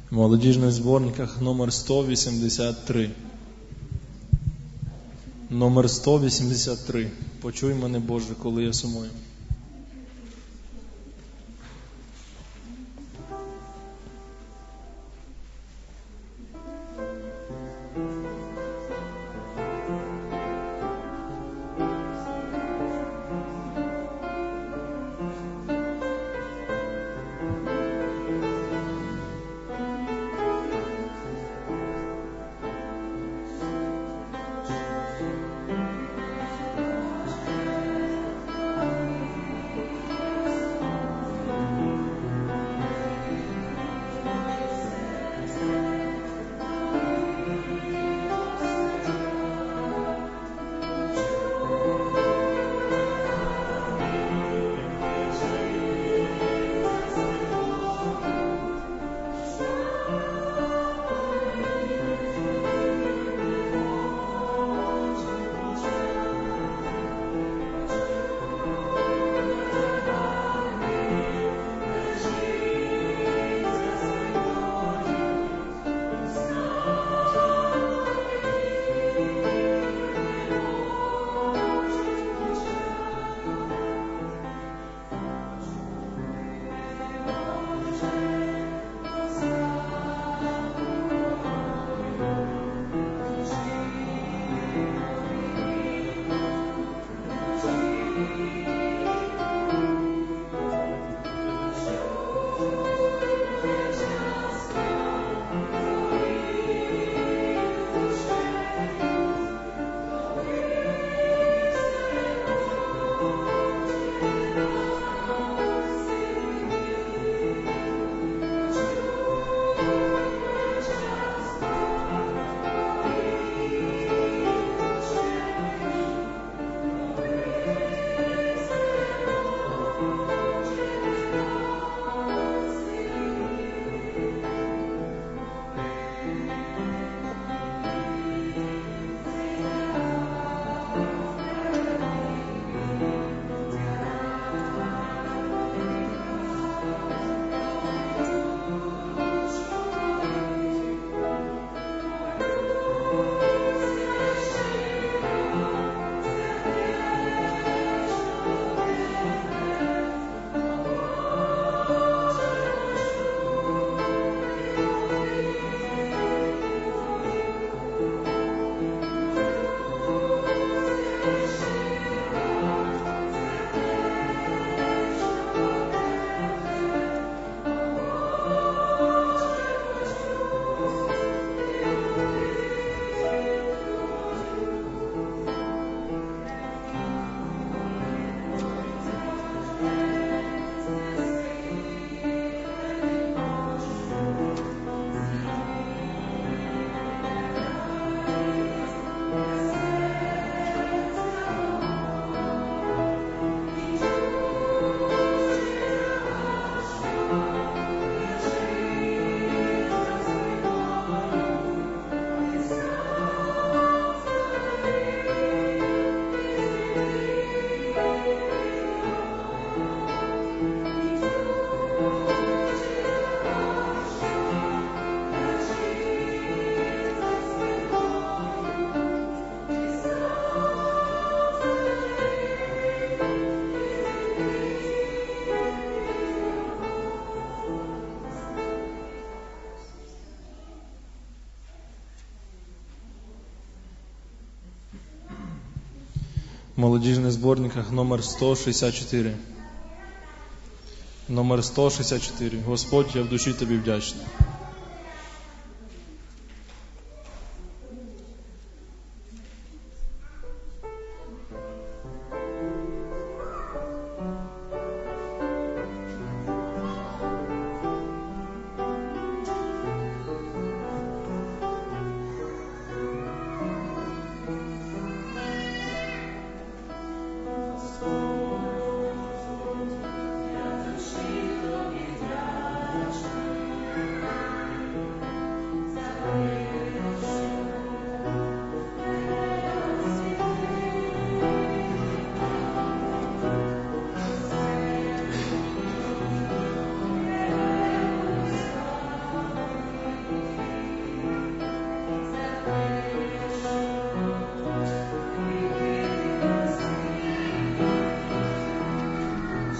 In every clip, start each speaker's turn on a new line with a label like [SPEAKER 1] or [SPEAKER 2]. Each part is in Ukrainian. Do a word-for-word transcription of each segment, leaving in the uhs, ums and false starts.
[SPEAKER 1] В молодіжних зборниках номер сто вісімдесят три. Номер сто вісімдесят три. Почуй мене, Боже, коли я сумую. В молодіжних зборниках номер сто шістдесят чотири. Номер сто шістдесят чотири. Господь, я в душі Тобі вдячний.
[SPEAKER 2] Thank you.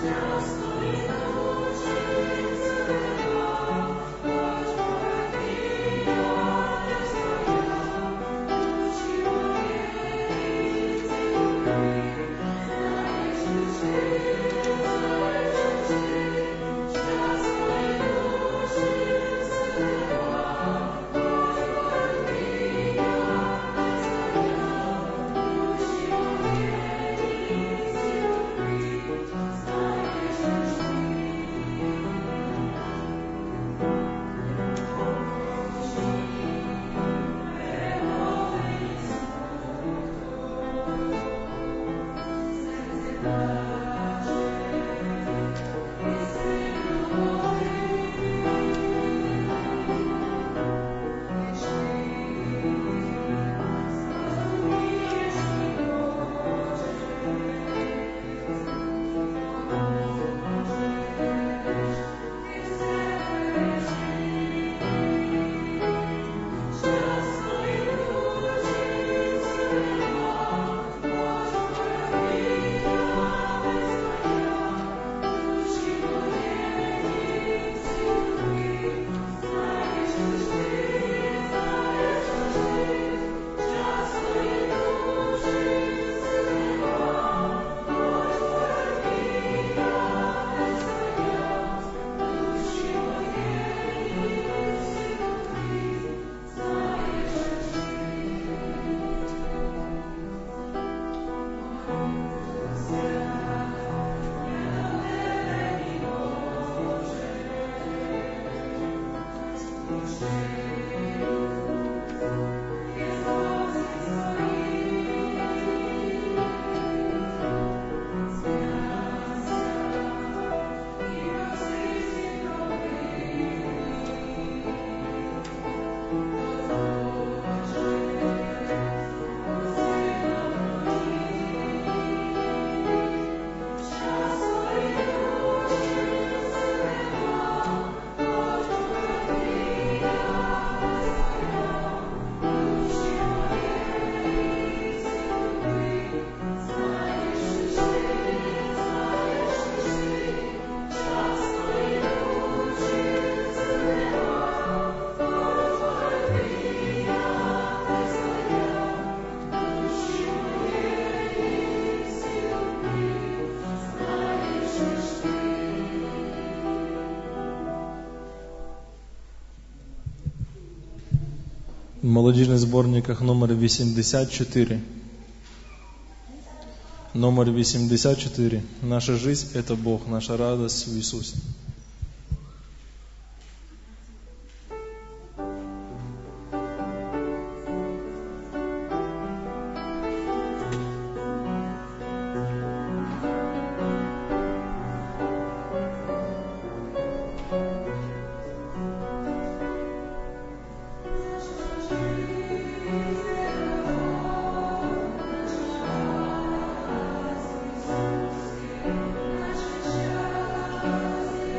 [SPEAKER 1] В молодежных сборниках номер вісімдесят чотири. Номер вісімдесят чотири. Наша жизнь – это Бог, наша радость в Иисусе.
[SPEAKER 2] Thank you.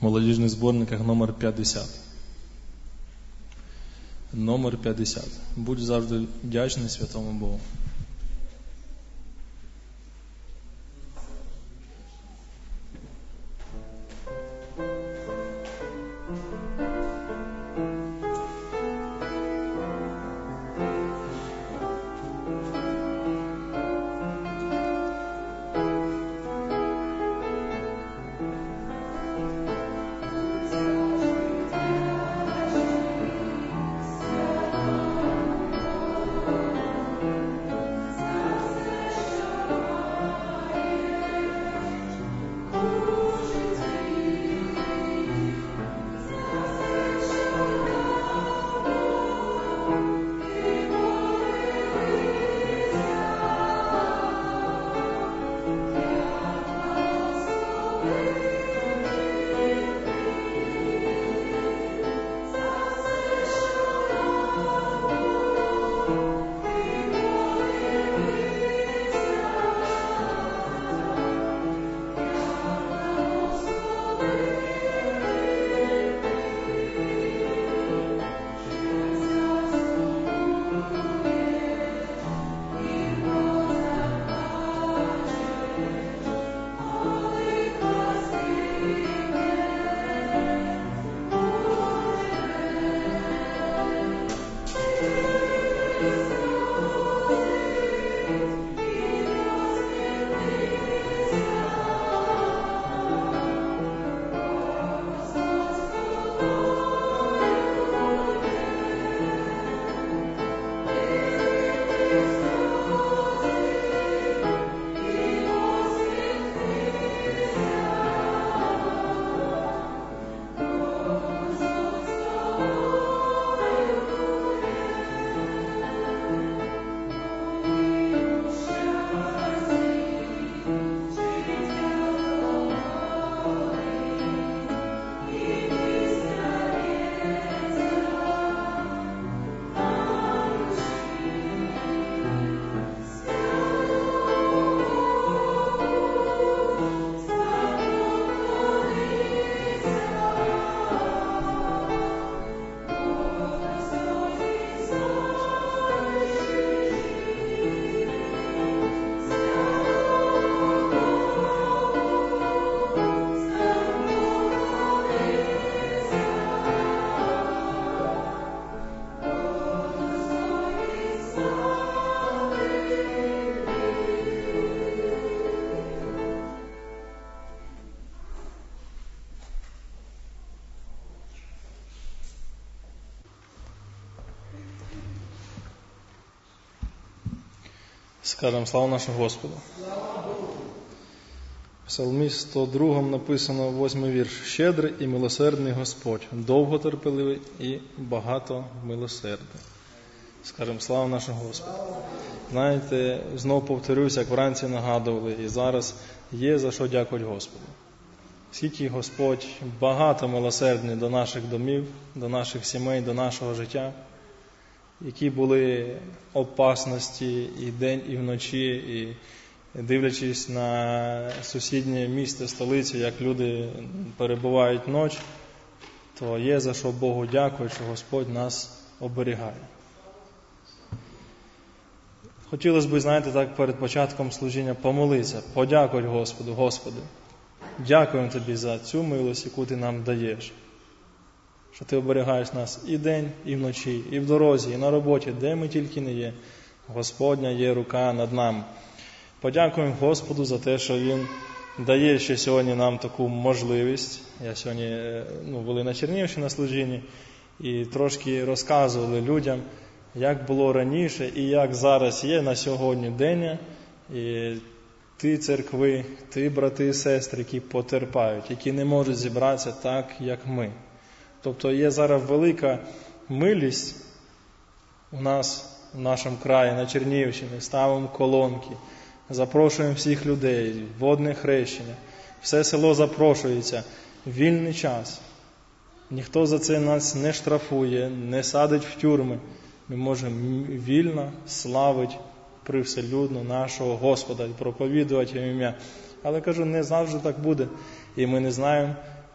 [SPEAKER 1] молодіжних зборниках номер п'ятдесят. Номер п'ятдесят. Будь завжди вдячний святому Богу. Скажемо слава нашому Господу. В Псалмі сто другому написано восьмий вірш. Щедрий і милосердний Господь, довготерпеливий і багато милосердний. Скажемо слава нашому Господу. Знаєте, знову повторюся, як вранці нагадували, і зараз є за що дякувати Господу. Скільки Господь багато милосердний до наших домів, до наших сімей, до нашого життя, які були опасності і день, і вночі, і дивлячись на сусіднє місто, столицю, як люди перебувають ніч, то є за що Богу дякувати, що Господь нас оберігає. Хотілося б, знаєте, так перед початком служіння помолитися, подякувати Господу. Господи, дякуємо Тобі за цю милость, яку Ти нам даєш. Що Ти оберігаєш нас і день, і вночі, і в дорозі, і на роботі, де ми тільки не є. Господня є рука над нами. Подякуємо Господу за те, що Він дає ще сьогодні нам таку можливість. Я сьогодні, ну, були на Чернігівщині на служінні і трошки розказували людям, як було раніше і як зараз є на сьогодні день. І ті церкви, ті брати і сестри, які потерпають, які не можуть зібратися так, як ми. Тобто є зараз велика милість у нас, в нашому краї, на Чернігівщині. Ставимо колонки, запрошуємо всіх людей, водне хрещення. Все село запрошується. Вільний час. Ніхто за це нас не штрафує, не садить в тюрми. Ми можемо вільно славити привселюдно нашого Господа і проповідувати Його ім'я. Але, кажу, не завжди так буде. І ми не знаємо,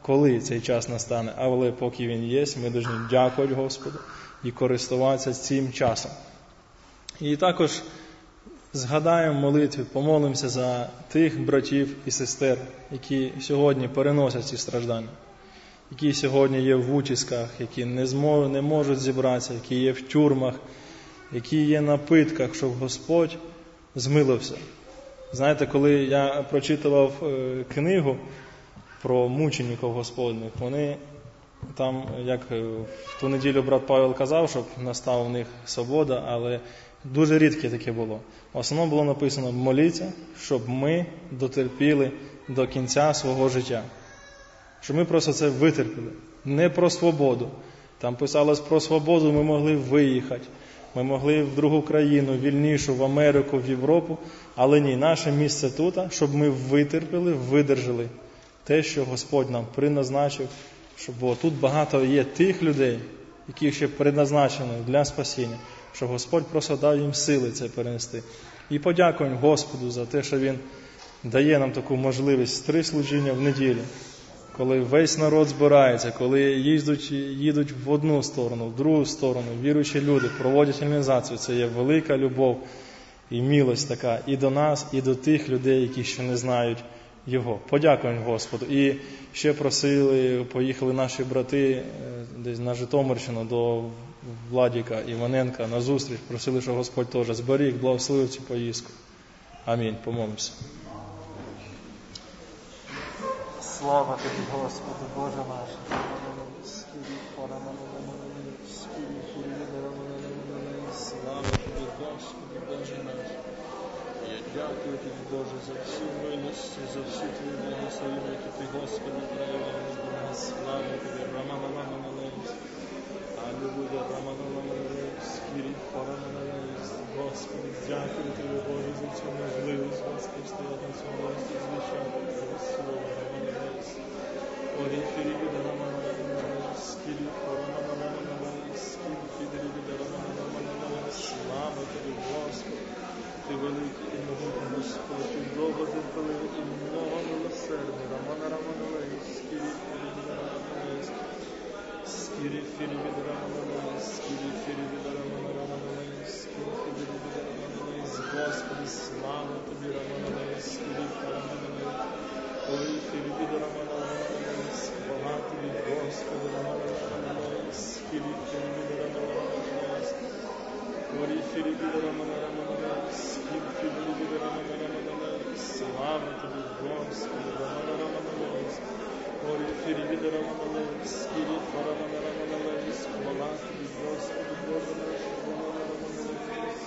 [SPEAKER 1] коли цей час настане. Але поки він є, ми повинні дякувати Господу і користуватися цим часом. І також згадаємо молитві, помолимося за тих братів і сестер, які сьогодні переносять ці страждання, які сьогодні є в утисках, які не, змож, не можуть зібратися, які є в тюрмах, які є на питках, щоб Господь змилився. Знаєте, коли я прочитував е, книгу про мучеників Господних, вони там, як в ту неділю брат Павел казав, щоб настала в них свобода, але дуже рідке таке було. В основному було написано «моліться, щоб ми дотерпіли до кінця свого життя». Щоб ми просто це витерпіли. Не про свободу. Там писалось про свободу, ми могли виїхати. Ми могли в другу країну, вільнішу, в Америку, в Європу. Але ні, наше місце тут, щоб ми витерпіли, видержали те, що Господь нам призначив. Щоб бо тут багато є тих людей, які ще предназначені для спасіння. Щоб Господь просто дав їм сили це перенести. І подякуємо Господу за те, що Він дає нам таку можливість три служіння в неділю. Коли весь народ збирається, коли їздять, їдуть в одну сторону, в другу сторону, віруючі люди проводять організацію, це є велика любов і милость така і до нас, і до тих людей, які ще не знають Його. Подякуємо Господу. І ще просили, поїхали наші брати десь на Житомирщину до Владіка Іваненка на зустріч, просили, щоб Господь теж зберіг, благословив цю поїздку. Амінь. Помолимося.
[SPEAKER 2] Слава Тобі, Господи, Боже наш.
[SPEAKER 1] Слава Тобі, Господи, Боже наш. Я дякую Тобі, Боже, за всю милість, за всю Твою благословення, які Ти, Господи, проявляєш до нас. Слава Тобі, Рамана Ламаналець. Аллилуйя, Рамана Ламаналець. Скірі, Хорананалець. Господи, дякую Тобі, Боже, за цю можливість, Господи, стояти на цьому місці, звичайно, Твоє Слово, Раманалець. Оріфірі від Раманалець. Скірі, Хорананалець. Скірі, Фідері від Раманалець. Слава Тобі, Господи. Ти великий і могутній Господь, Ти довго терпеливий і много милосердний. Рамана Раманалець. Скірі, Фірі від Раманалець. Скірі, Фірі від Раманалець. Скірі, Фірі від Раманалець. Скірі, Фірі від Раманалець. Господи, слава Тобі, Раманалець. Скірі, Раманалець. Ой, Фірі від Раманалець. Хвала Тобі, Господи, Раманалець. Скірі, Фірі від Раманалець. Ой, Фірі від Раманалець. Скірі, Фірі від Раманалець. Слава Тобі, Господи, Раманалець. Ой, Фірі від Раманалець. Скірі, Раманалець. Хвала Тобі, Господи, Боже наш, Раманалець.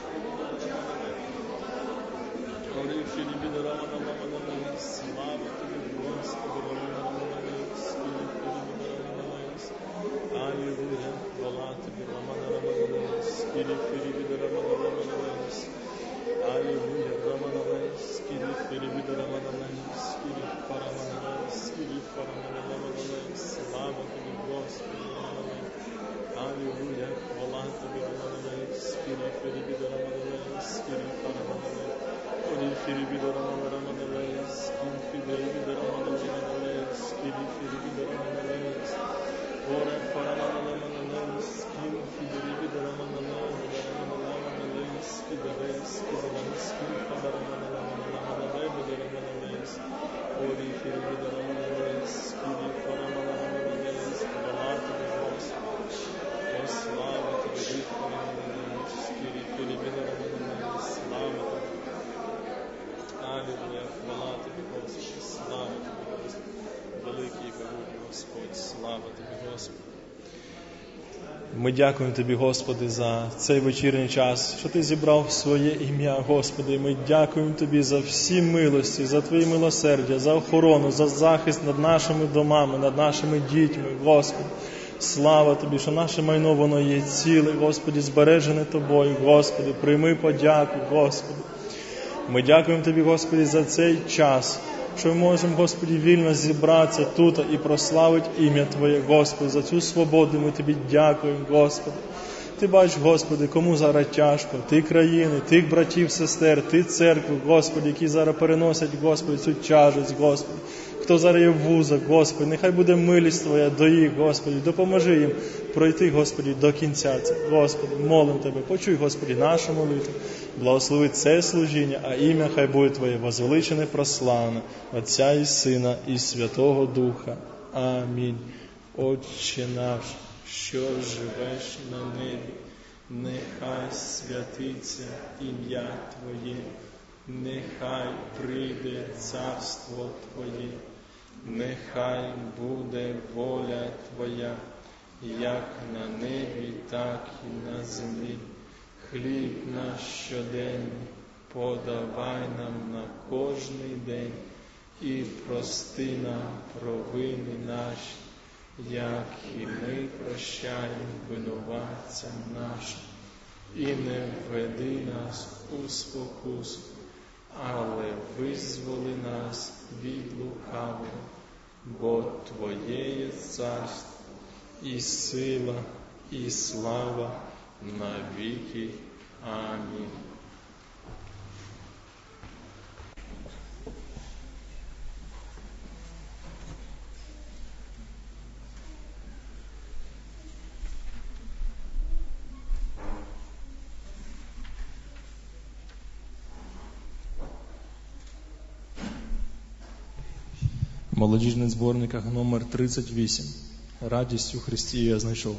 [SPEAKER 1] Ой, Фірі від Раманалець. Слава Тобі, Господи, Раманалець. Скірі, Фірі від Раманалець. Аллилуйя, хвала Тобі, Раманалець. Скірі, Фірі від Раманалець. Аллилуйя, Раманалець. Скірі, Фірі від Раманалець. Скірі, Параманалець. Скірі, Параманалець. Слава Тобі, Господи, Раманалець. Аллилуйя, хвала Тобі, Раманалець. Скірі, Фірі від Раманалець. Скірі, Параманалець. Орі, Фірі від Раманалець. Скін, Фірі від Раманалець. Скірі, Фірі від Раманалець. Оре, Параманалець. Скін, Фірі від Раманалець. Раманалець. Скідерей, Скідерей, Скін, Параманалець. Орі, Фірі від Раманалець. Скірі, Параманалець. Хвала Тобі, Господи. О, слава Тобі, від Параманалець. Скірі, Фірі від Раманалець. Слава Тобі. Аллилуйя, хвала Тобі, Господи. Слава Тобі, Господи. Великий і могутній Господь. Слава Тобі, Господи. Ми дякуємо Тобі, Господи, за цей вечірній час, що Ти зібрав своє ім'я, Господи. Ми дякуємо Тобі за всі милості, за Твої милосердя, за охорону, за захист над нашими домами, над нашими дітьми, Господи. Слава Тобі, що наше майно, воно є ціле, Господи, збережене Тобою, Господи. Прийми подяку, Господи. Ми дякуємо Тобі, Господи, за цей час, що ми можемо, Господи, вільно зібратися тут і прославити ім'я Твоє, Господи. За цю свободу ми Тобі дякуємо, Господи. Ти бачиш, Господи, кому зараз тяжко, Ти країни, Тих братів, сестер, Ти церкву, Господи, які зараз переносять, Господи, цю тяжесть, Господи. хто зараз є в вузах, Господи, нехай буде милість Твоя до їх, Господи, допоможи їм пройти, Господи, до кінця це. Господи, молим Тебе, почуй, Господи, нашу молитву, благослови це служіння, а ім'я хай буде Твоє возвеличене, прославлене, Отця і Сина, і Святого Духа. Амінь. Отче наш, що живеш на небі, нехай святиться ім'я Твоє, нехай прийде царство Твоє, нехай буде воля Твоя, як на небі, так і на землі. Хліб наш щоденний подавай нам на кожний день, і прости нам провини наші, як і ми прощаємо винуватцям нашим. І не введи нас у спокусу, але визволи нас від лукавого, бо Твоє є царство, і сила, і слава на віки. Амінь. В молодіжних зборниках номер тридцять вісім. Радість у Христі я знайшов.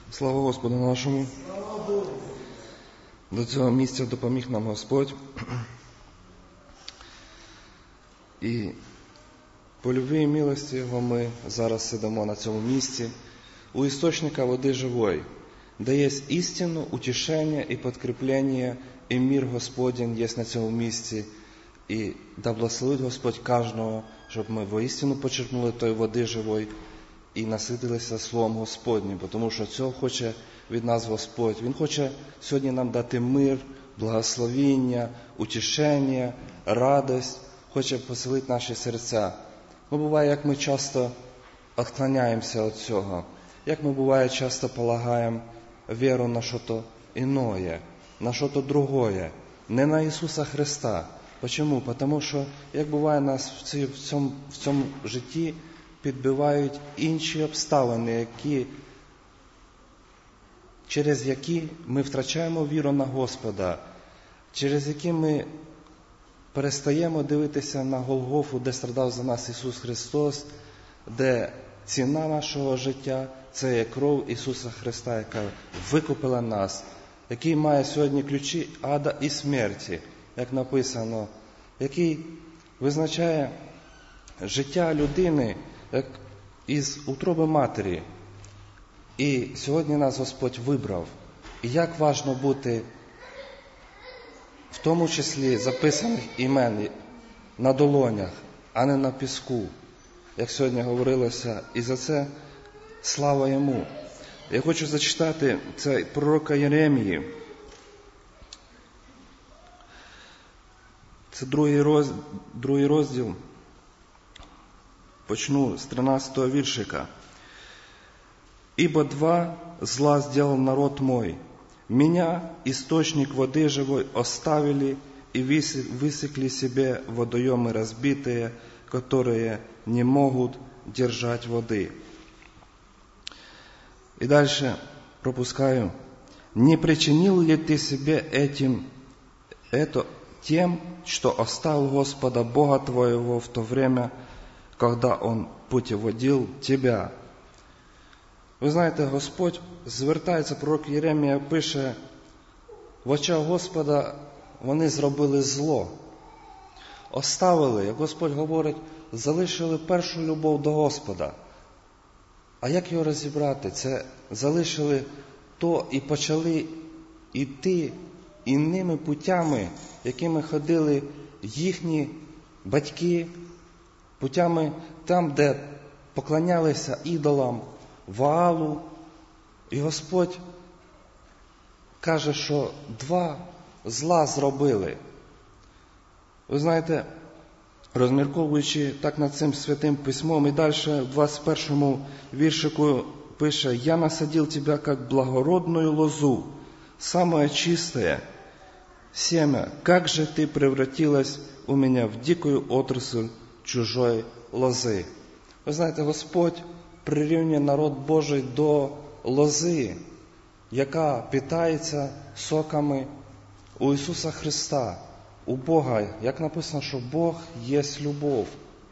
[SPEAKER 3] Слава Господу нашому. До цього місця допоміг нам Господь. І по любві і милості Його ми зараз сидимо на цьому місці у істочника води живої, де є істину, утішення і підкріплення, і мир Господень є на цьому місці. І да благословить Господь кожного, щоб ми воістину почерпнули тої води живої і наситилися Словом Господнім, тому що цього хоче від нас Господь. Він хоче сьогодні нам дати мир, благословіння, утішення, радость, хоче поселити наші серця. Ну, буває, як ми часто відклоняємося від цього, як ми, буває, часто полагаємо віру на щось іное, на щось другое, не на Ісуса Христа. Чому? Тому що, як буває, нас в цьому, в цьому житті підбивають інші обставини, які, через які ми втрачаємо віру на Господа, через які ми перестаємо дивитися на Голгофу, де страдав за нас Ісус Христос, де ціна нашого життя – це є кров Ісуса Христа, яка викупила нас, який має сьогодні ключі ада і смерті, як написано, який визначає життя людини, як із утроби матері. І сьогодні нас Господь вибрав. І як важно бути в тому числі записаних імен на долонях, а не на піску, як сьогодні говорилося, і за це слава Йому. Я хочу зачитати це пророка Єремії. Це другий розділ, другий розділ. Почну с тринадцатого віршика. «Ибо два зла сделал народ мой. Меня, источник воды живой, оставили и высекли себе водоемы разбитые, которые не могут держать воды». И дальше пропускаю. «Не причинил ли ты себе этим это тем, что оставил Господа Бога твоего в то время, когда Он путеводил тебя?» Ви знаєте, Господь звертається, пророк Єремія пише, в очах Господа вони зробили зло. Оставили, як Господь говорить, залишили першу любов до Господа. А як його розібрати? Це залишили то і почали йти інними путями, якими ходили їхні батьки, путями там, де поклонялися ідолам, Ваалу. І Господь каже, що два зла зробили. Ви знаєте, розмірковуючи так над цим святим письмом, і далі в двадцять першому віршику пише: «Я насадил тебя, как благородную лозу, самое чистое семя, как же ты превратилась у меня в дикую отрасль чужой лози». Ви знаєте, Господь прирівнює народ Божий до лози, яка питається соками у Ісуса Христа, у Бога. Як написано, що Бог є любов.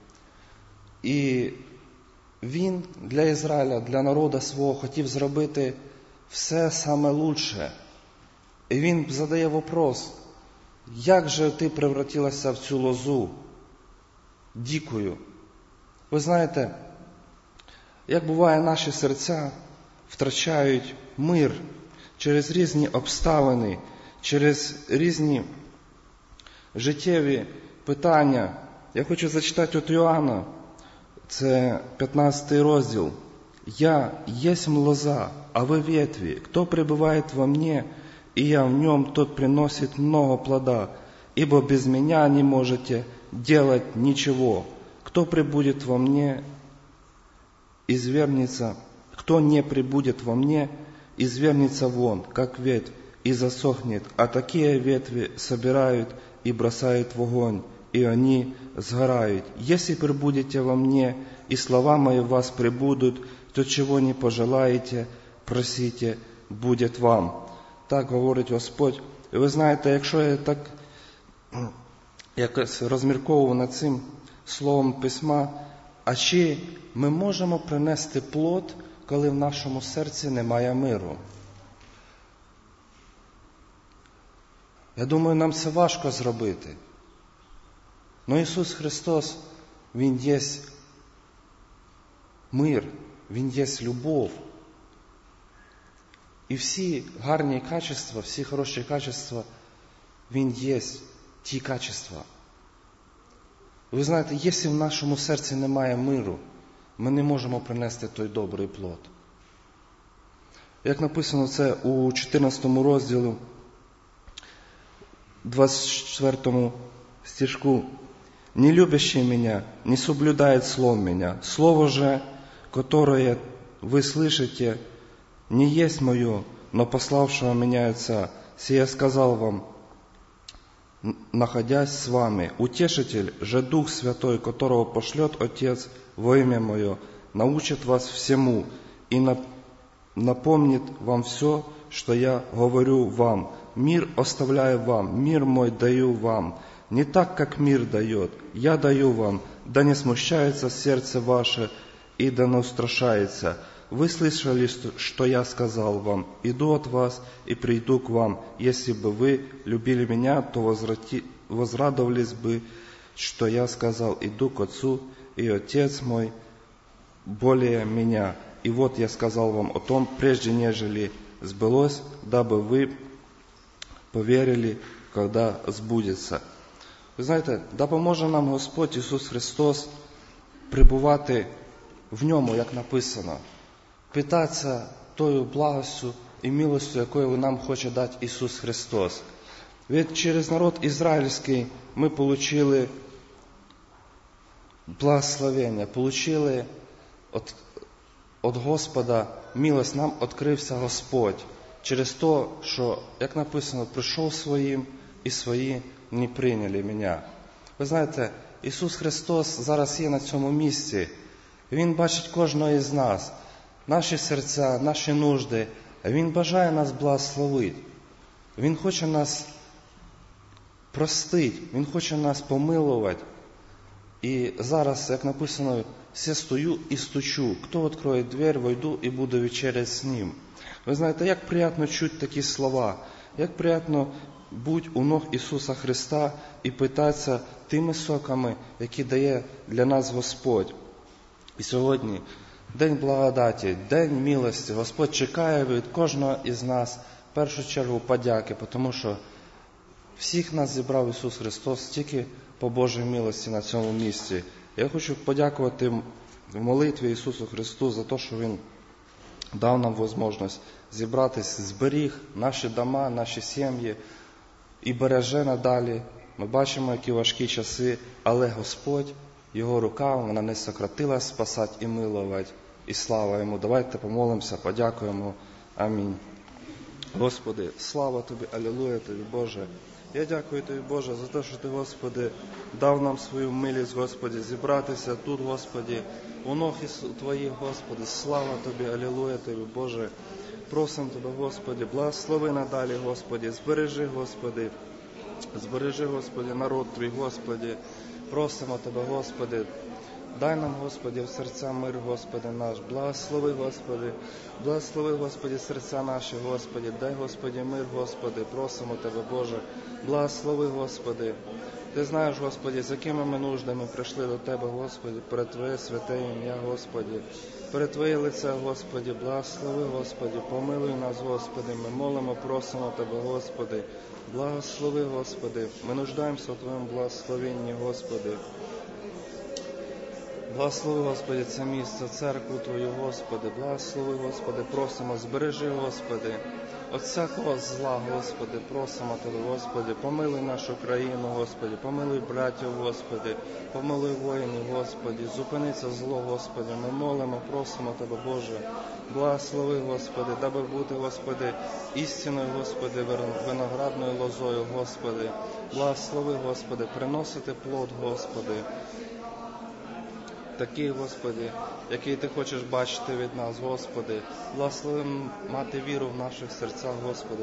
[SPEAKER 3] І Він для Ізраїля, для народу свого хотів зробити все саме лучше. І Він задає вопрос: як же ти превратилася в цю лозу дикою? Ви знаєте, як буває, наші серця втрачають мир через різні обставини, через різні життєві питання. Я хочу зачитати от Йоанна, це п'ятнадцятий розділ. «Я єсмь лоза, а вы ветви. Кто пребывает во мне, и я в нем, тот приносит много плода, ибо без меня не можете делать ничего. Кто пребудет во мне, извернется, кто не пребудет во мне, извернется вон, как ветвь, и засохнет, а такие ветви собирают и бросают в огонь, и они сгорают. Если пребудете во мне, и слова мои в вас пребудут, то чего не пожелаете, просите, будет вам». Так говорить Господь. І ви знаєте, якщо я так якось розмірковував над цим словом Письма, а чи ми можемо принести плод коли в нашому серці немає миру. Я думаю, нам це важко зробити. Но Ісус Христос, Він є мир, Він є любов. І всі гарні качества, всі хороші качества, Він є ті качества. Ви знаєте, якщо в нашому серці немає миру, ми не можемо принести той добрий плод. Як написано це у чотирнадцятому розділі, двадцять четвертому стишку. «Не любящий меня не соблюдает слов меня. Слово же, которое вы слышите, не есть мое, но пославшего меня Отца. Сие сказал вам, находясь с вами. Утешитель же Дух Святой, которого пошлет Отец во имя Мое, научит вас всему и напомнит вам все, что я говорю вам. Мир оставляю вам, мир мой даю вам. Не так, как мир дает, я даю вам, да не смущается сердце ваше и да не устрашается. Вы слышали, что я сказал вам, иду от вас и приду к вам. Если бы вы любили меня, то возврати... возрадовались бы, что я сказал, иду к Отцу, и Отец мой более меня. И вот я сказал вам о том, прежде нежели сбылось, дабы вы поверили, когда сбудется». Ви знаєте, допоможе нам Господь Ісус Христос прибувати в Ньому, як написано, питатися тою благостю і милостю, якою нам хоче дати Ісус Христос. Ведь через народ ізраїльський ми получили благословення, получили от, от Господа милость, нам відкрився Господь. Через то, що, як написано, прийшов своїм і свої не прийняли мене. Ви знаєте, Ісус Христос зараз є на цьому місці. Він бачить кожного із нас, наші серця, наші нужди. Він бажає нас благословити. Він хоче нас простити, Він хоче нас помилувати. І зараз, як написано, «Все стою і стучу. Хто відкриє двері, войду і буду вечерять з ним». Ви знаєте, як приємно чути такі слова, як приємно будь у ног Ісуса Христа і питатися тими соками, які дає для нас Господь. І сьогодні День благодаті, День милості. Господь чекає від кожного із нас в першу чергу подяки, тому що всіх нас зібрав Ісус Христос тільки по Божій милості на цьому місці. Я хочу подякувати в молитві Ісусу Христу за те, що Він дав нам можливість зібратися, зберіг наші дома, наші сім'ї і береже надалі. Ми бачимо, які важкі часи, але Господь, Його рука, вона не сократилась спасати і милувати. І слава Йому. Давайте помолимося, подякуємо. Амінь. Господи, слава Тобі, алілуя Тобі, Боже. Я дякую Тобі, Боже, за те, що Ти, Господи, дав нам свою милість, Господи, зібратися тут, Господи, у ног Твоїх, Господи. Слава Тобі, алілуя Тобі, Боже. Просимо Тебе, Господи, благослови надалі, Господи, збережи, Господи, збережи, Господи, народ Твій, Господи. Просимо Тебе, Господи, дай нам, Господи, в серця мир, Господи наш. Благослови, Господи, благослови, Господи, серця наші, Господи. Дай, Господи, мир, Господи. Просимо Тебе, Боже, благослови, Господи. Ти знаєш, Господи, з якими ми нуждами прийшли до Тебе, Господи, перед Твоє святе ім'я, Господи. Перед Твоє лице, Господи, благослови, Господи, помилуй нас, Господи. Ми молимо, просимо Тебе, Господи. Благослови, Господи. Ми нуждаємося у Твоєму благословенні, Господи. Благослови, Господи, це місце, церкву Твою, Господи. Благослови, Господи, просимо, збережи, Господи, от всякого зла, Господи, просимо Тебе, Господи. Помилуй нашу країну, Господи, помилуй братів, Господи, помилуй воїнів, Господи, зупиниться зло, Господи. Ми молимо, просимо Тебе, Боже. Благослови, Господи, даби бути, Господи, істинною, Господи, виноградною лозою, Господи. Благослови, Господи, приносити плод, Господи. Такий, Господи, який Ти хочеш бачити від нас, Господи. Благослови мати віру в наших серцях, Господи,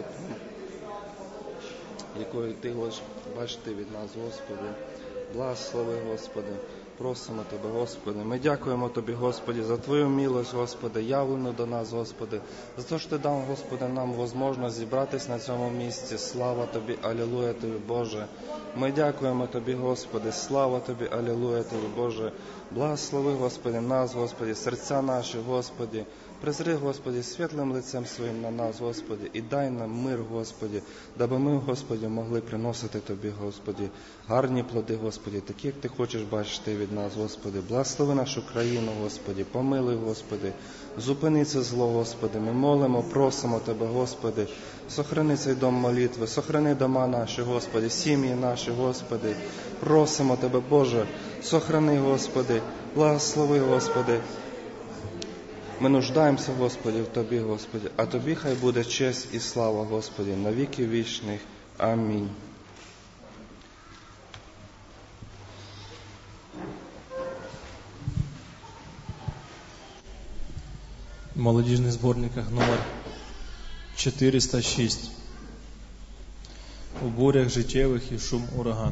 [SPEAKER 3] якою Ти хочеш бачити від нас, Господи. Благослови, Господи. просимо Тебе, Господи. Ми дякуємо Тобі, Господи, за Твою милость, Господи, явлену до нас, Господи, за те, що Ти дав, Господи, нам можливість зібратись на цьому місці. Слава Тобі, алілуя Тобі, Боже. Ми дякуємо Тобі, Господи, слава Тобі, алілуя Тобі, Боже. Благослови, Господи, нас, Господи, серця наші, Господи. Призри, Господи, світлим лицем Своїм на нас, Господи, і дай нам мир, Господи, даби ми, Господи, могли приносити Тобі, Господи, гарні плоди, Господи, такі, як Ти хочеш бачити від нас, Господи. Благослови нашу країну, Господи, помилуй, Господи, зупини це зло, Господи. Ми молимо, просимо Тебе, Господи, сохрани цей дом молитви, сохрани дома наші, Господи, сім'ї наші, Господи. Просимо Тебе, Боже, сохрани, Господи, благослови, Господи. Ми нуждаємося, Господи, в Тобі, Господи, а Тобі хай буде честь і слава, Господи, на віки вічних. Амінь.
[SPEAKER 1] В молодіжних зборниках номер чотириста шість. У бурях життєвих і шум ураган.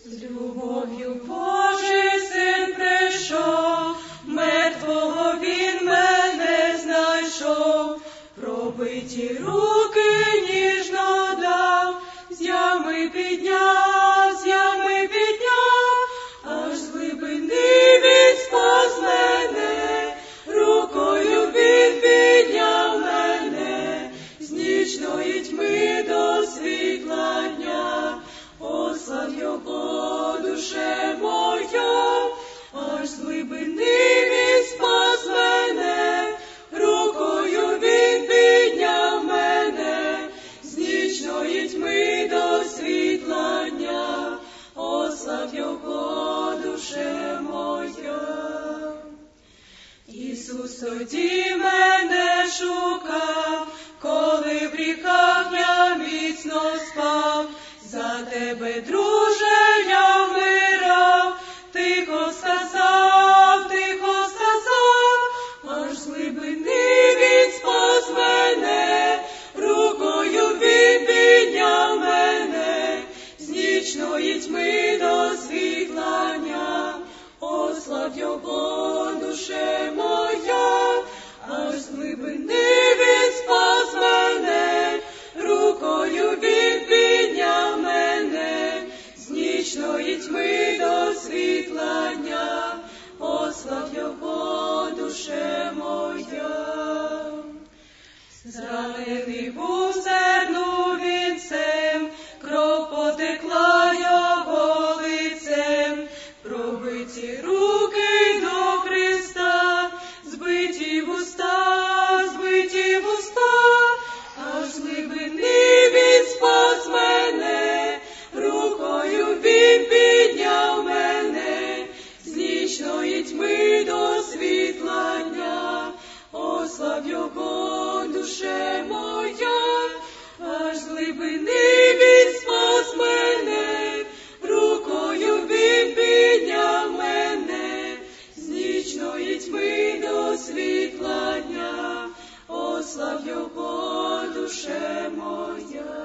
[SPEAKER 4] З любов'ю Божий син прийшов, мертвого він мене знайшов, пробиті руки ніжно дав, з ями підняв, з ями підняв, аж з глибини він спас мене, рукою він підняв мене, з нічної тьми до світла дня. Ослав його, душе моя, аж з глибини він спас мене, рукою він підняв мене, з нічної тьми до світла дня. Ослав його, душе моя. Ісус тоді мене шукав, коли в гріхах я міцно спав. За тебе, друже, я вмирав, тихо сказав, тихо сказав, аж з глибини він спас мене, рукою він підняв мене, з нічної тьми до світла дня. Ослав його, душе моя, аж з глибини він спас мене, рукою він підняв мене, з нічної тьми до світла дня. Ослав його, душе моя. Зранений був зерну вінцем, кров потекла його лицем, пробиті руки до Христа, збиті вуста, збиті вуста, аж з глибини він спас мене, рукою він підняв мене, з нічної тьми до світла дня. Ослав його, душе моя, аж з глибини він спас мене, рукою він підняв мене, з нічної тьми до світла дня. Ослав його, душе моя.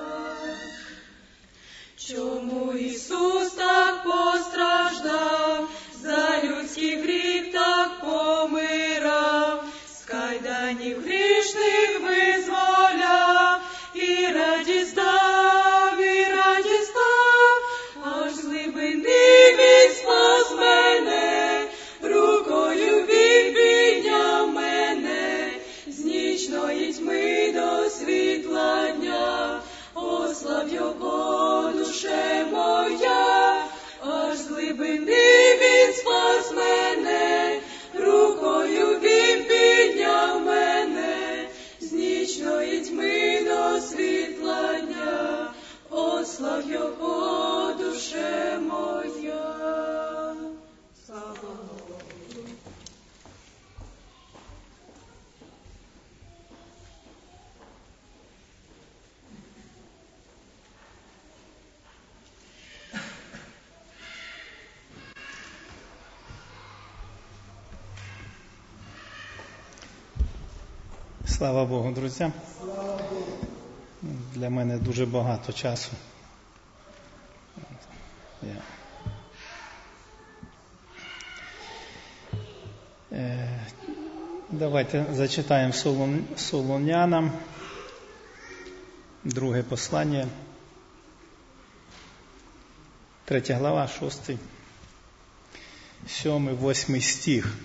[SPEAKER 4] Чому Ісус так постраждав, за людський гріх так помирав, з кайданів грішних визволяв, і радість дав, і радість дав, аж з глибини він спас мене, рукою він підняв мене, з нічної тьми до світла дня. Ослав його, душе моя, аж з глибини він спас мене, рукою він підняв мене, з нічної тьми до світла дня. Ослав його, душе моя. Слава Богу.
[SPEAKER 5] Слава Богу, друзі. Для мене дуже багато часу. Я... Е... Давайте зачитаємо Солон... Солонянам, друге послання, третя глава, шостий, сьомий, восьмий стих.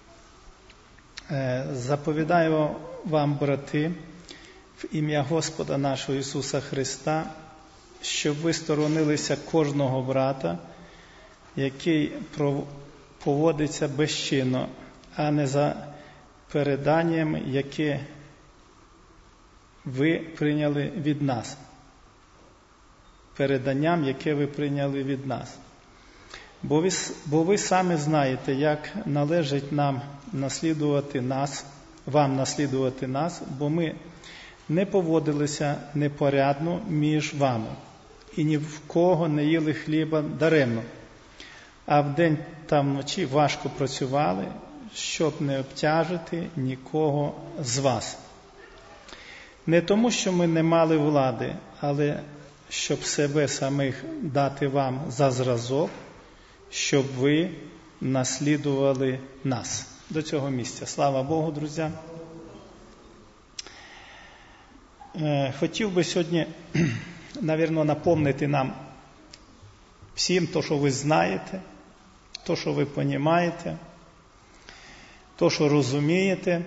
[SPEAKER 5] Е... Заповідаю вам, брати, в ім'я Господа нашого Ісуса Христа, щоб ви сторонилися кожного брата, який поводиться безчинно, а не за переданням, яке ви прийняли від нас. Переданням, яке ви прийняли від нас. Бо ви, бо ви самі знаєте, як належить нам наслідувати нас, вам наслідувати нас, бо ми не поводилися непорядно між вами, і ні в кого не їли хліба даремно, а вдень та вночі важко працювали, щоб не обтяжити нікого з вас. Не тому, що ми не мали влади, але щоб себе самих дати вам за зразок, щоб ви наслідували нас до цього місця. Слава Богу, друзі. Хотів би сьогодні, навірно, напомнити нам всім то, що ви знаєте, то, що ви розумієте, то, що розумієте.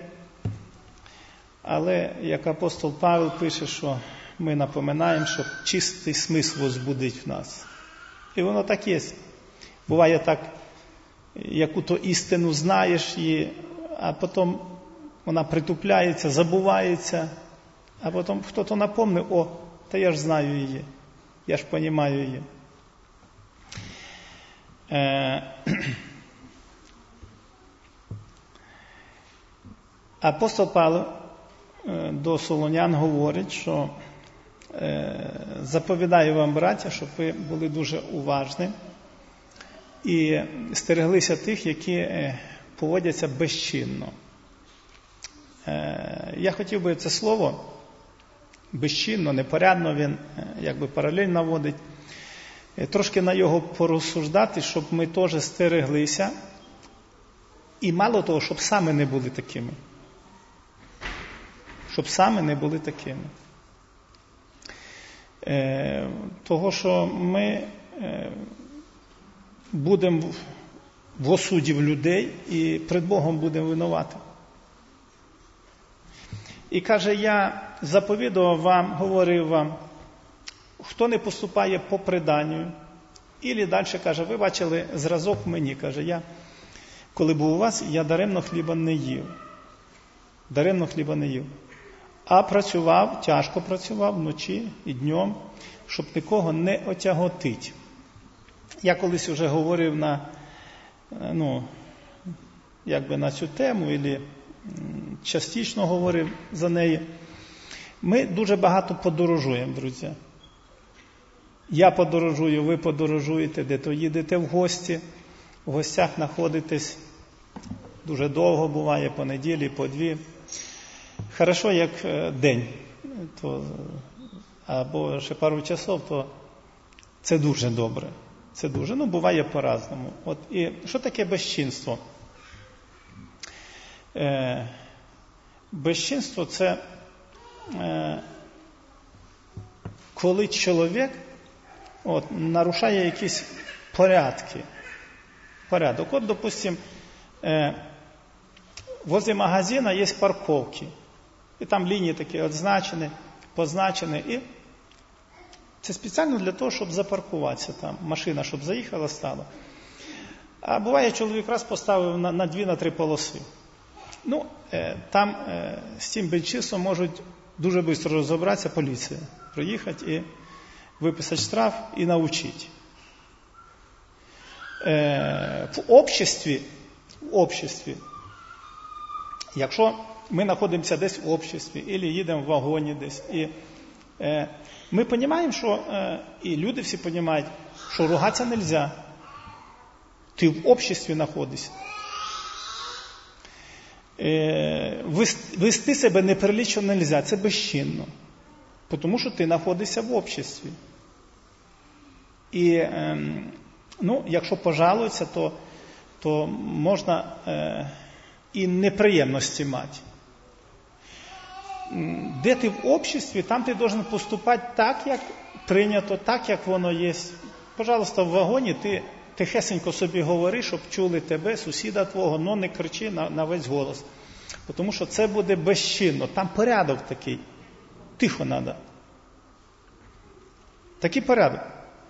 [SPEAKER 5] Але, як апостол Павел пише, що ми напоминаємо, щоб чистий смисл возбудить в нас. І воно так є. Буває так, яку-то істину знаєш, її, а потім вона притупляється, забувається, а потім хто-то напомне, о, та я ж знаю її, я ж розумію її. Е... Апостол Павло до Солонян говорить, що е, заповідаю вам, браття, щоб ви були дуже уважні і стереглися тих, які е, поводяться безчинно. Е, я хотів би це слово безчинно, непорядно, він е, якби паралель наводить, е, трошки на його порозсуждати, щоб ми теж стереглися і мало того, щоб саме не були такими. Щоб саме не були такими. Е, того, що ми е, будемо в осуді в людей і перед Богом будемо винувати. І каже, я заповідував вам, говорив вам, хто не поступає по преданню, і далі каже, ви бачили зразок мені, каже, я, коли був у вас, я даремно хліба не їв. Даремно хліба не їв. А працював, тяжко працював вночі і днем, щоб нікого не отяготить. Я колись вже говорив на, ну, якби на цю тему, або частично говорив за неї. Ми дуже багато подорожуємо, друзі. Я подорожую, ви подорожуєте, де-то їдете в гості, в гостях знаходитесь, дуже довго буває, по неділі, по дві. Хорошо, як день, то, або ще пару часов, то це дуже добре. Це дуже, ну, буває по-разному. От, і що таке безчинство? Е, безчинство – це е, коли чоловік от, нарушає якісь порядки. Порядок. От, допустим, е, возле магазина є парковки. І там лінії такі відзначені, позначені. І це спеціально для того, щоб запаркуватися там. Машина, щоб заїхала, стала. А буває, чоловік раз поставив на, на дві, на три полоси. Ну, е, там е, з цим безчинством можуть дуже швидко розібратися поліція. Приїхати і виписати штраф і навчити. Е, в обществі, в обществі, якщо ми знаходимося десь в обществі, або їдемо в вагоні десь, і е, ми розуміємо, що, е, і люди всі розуміють, що ругатися не можна. Ти в обществі знаходишся. Е, вести себе неприлично не можна, це безчинно. Тому що ти знаходишся в обществі. І, е, ну, якщо пожалуються, то, то можна е, і неприємності мати. Де ти в обществі, там ти должен поступати так, як прийнято, так, як воно є. Пожалуйста, в вагоні ти тихесенько собі говори, щоб чули тебе, сусіда твого, но не кричи на, на весь голос. Тому що це буде безчинно. Там порядок такий. Тихо треба. Такий порядок.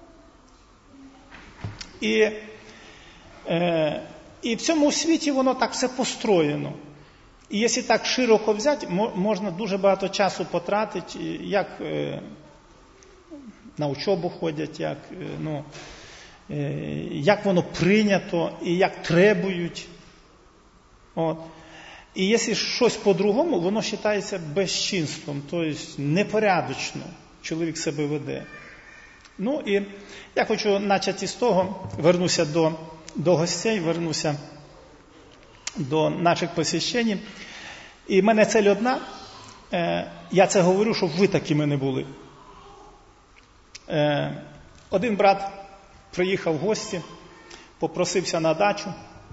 [SPEAKER 5] І, е, і в цьому світі воно так все построєно. І якщо так широко взяти, можна дуже багато часу потратити, як е, на учобу ходять, як, е, ну, е, як воно прийнято і як требують. От. І якщо щось по-другому, воно вважається безчинством, тобто непорядочно чоловік себе веде. Ну і я хочу почати з того, вернуся до, до гостей, вернуся до наших посвящень. І в мене цель одна, я це говорю, щоб ви такими не були. Е, один брат приїхав в гості, попросився на дачу.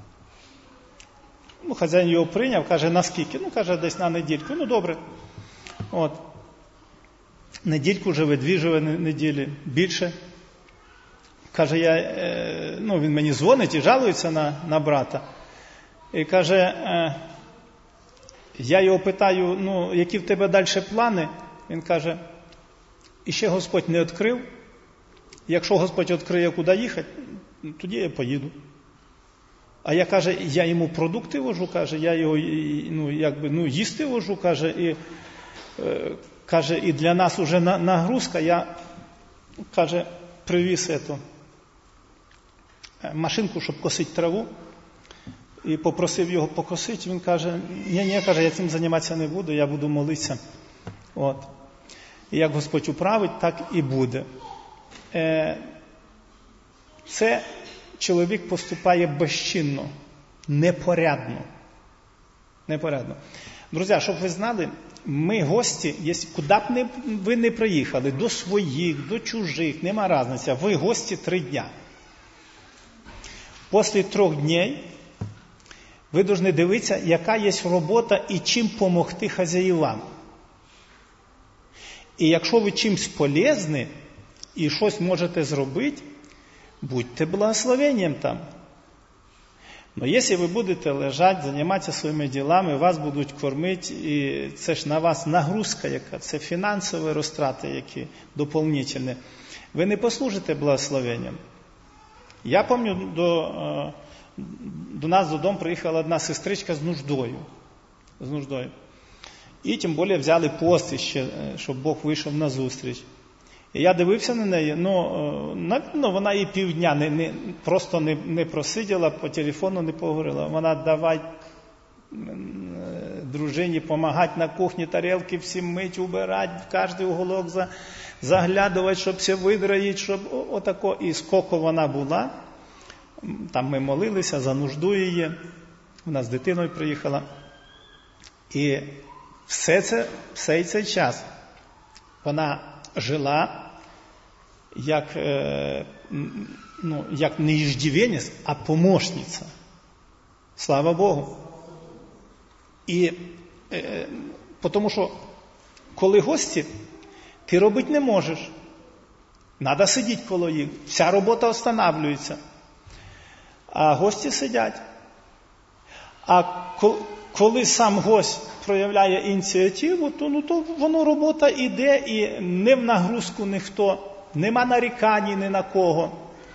[SPEAKER 5] Ну, хазяїн його прийняв, каже, наскільки? Ну, каже, десь на недільку. Ну, добре. От. Недільку живе, дві живе неділі, більше. Каже, я, е, ну, він мені дзвонить і жалується на, на брата. І каже, е, я його питаю, ну, які в тебе далі плани? Він каже, іще Господь не відкрив. Якщо Господь відкриє, куди їхати, тоді я поїду. А я, каже, я йому продукти вожу, каже, я його, ну, якби, ну, їсти вожу, каже, і, е, каже, і для нас уже на, нагрузка. Я, каже, привіз ету, машинку, щоб косити траву, і попросив його покосити. Він каже, ні-ні, каже, я цим займатися не буду, я буду молитися. От. І як Господь управить, так і буде. Е, це чоловік поступає безчинно, непорядно. Непорядно. Друзі, щоб ви знали, ми гості, куди б не, ви не приїхали, до своїх, до чужих, нема різниці, ви гості три дня. Після трьох днів ви повинні дивитися, яка є робота і чим допомогти хазяївам. І якщо ви чимсь полезні і щось можете зробити, будьте благословенням там. Но якщо ви будете лежати, займатися своїми ділами, вас будуть кормити, і це ж на вас нагрузка яка, це фінансові розтрати, які доповнительні, ви не послужите благословенням. Я пам'ятаю, до, до нас додому приїхала одна сестричка з нуждою. З нуждою. І тим більше взяли пост ще, щоб Бог вийшов на зустріч. І я дивився на неї, ну, ну вона і півдня не, не, просто не, не просиділа, по телефону не поговорила. Вона давай дружині допомагати на кухні, тарелки всім мить, убирати, в кожний уголок за, заглядувати, щоб все видраїти, щоб отако. І скільки вона була, там ми молилися за нужду її, вона з дитиною приїхала. І все це, все цей час вона жила як, ну, як не иждивенець, а помощниця. Слава Богу. І е, тому що коли гості, ти робити не можеш. Треба сидіти коло їх. Вся робота останавлюється. А гості сидять. А коли сам гость проявляє ініціативу, то, ну, то воно робота іде і не в нагрузку ніхто, нема нарікань ні на кого.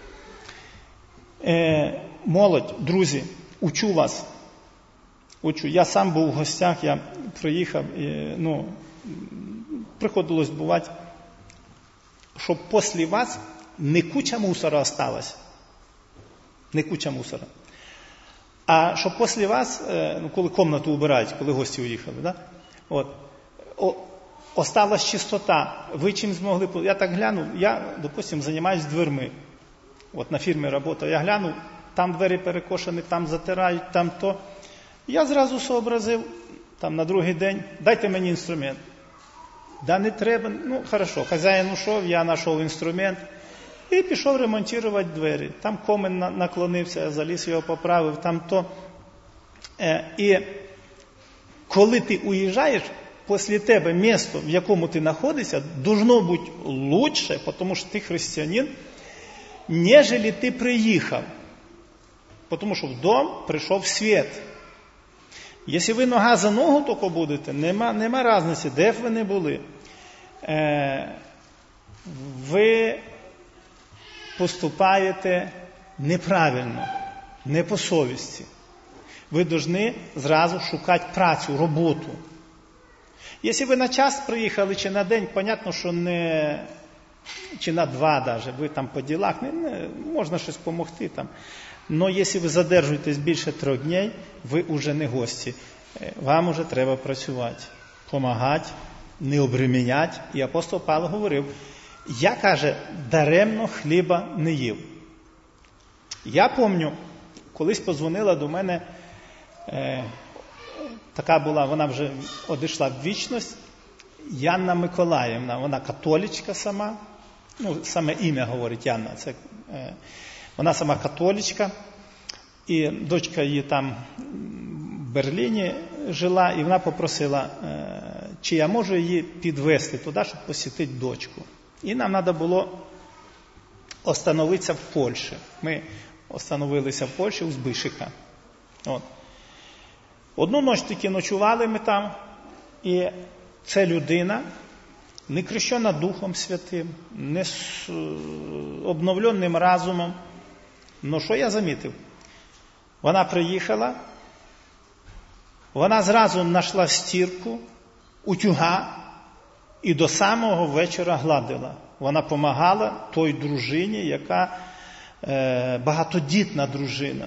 [SPEAKER 5] Е, молодь, друзі, учу вас. Учу. Я сам був в гостях, я приїхав, і, ну, приходилось бувати, щоб після вас не куча мусора осталась. Не куча мусора. А щоб після вас, ну, коли кімнату убирають, коли гості уїхали, да? От, о, осталась чистота. Ви чим змогли... Я так глянув, я, допустим, займаюся дверми. От на фірмі працюю, я глянув, там двері перекошені, там затирають, там то. Я зразу сообразив, там на другий день, дайте мені інструмент. Да не треба, ну, хорошо, хазяїн ушов, я знайшов інструмент. І пішов ремонтувати двері. Там комен наклонився, я заліз його поправив, там то. І коли ти уїжджаєш, після тебе місто, в якому ти знаходишся, должно бути лучше, тому що ти християнин, нежели ти приїхав. Тому що в дом прийшов світ. Якщо ви нога за ногу тільки будете, нема, нема різниці, де б ви не були. Ви поступаєте неправильно, не по совісті. Ви повинні зразу шукати працю, роботу. Якщо ви на час приїхали чи на день, понятно, що не, чи на два навіть, ви там по ділах, не, не, можна щось допомогти там. Но якщо ви задержуєтесь більше трьох днів, ви вже не гості. Вам вже треба працювати, допомагати, не обреміняти. І апостол Павло говорив, я, каже, даремно хліба не їв. Я пам'ятаю, колись подзвонила до мене, е, така була, вона вже одійшла в вічність, Янна Миколаївна, вона католичка сама, ну, саме ім'я говорить Янна, це, е, вона сама католичка, і дочка її там в Берліні жила, і вона попросила, е, чи я можу її підвезти туди, щоб посітити дочку. І нам треба було остановитися в Польщі. Ми остановилися в Польщі у Збишика. От. Одну ніч тільки ночували ми там, і ця людина, не крещена Духом Святим, не з обновленим разумом. Ну, що я замітив? Вона приїхала, вона зразу знайшла стірку, утюга, і до самого вечора гладила. Вона допомагала той дружині, яка е, багатодітна дружина.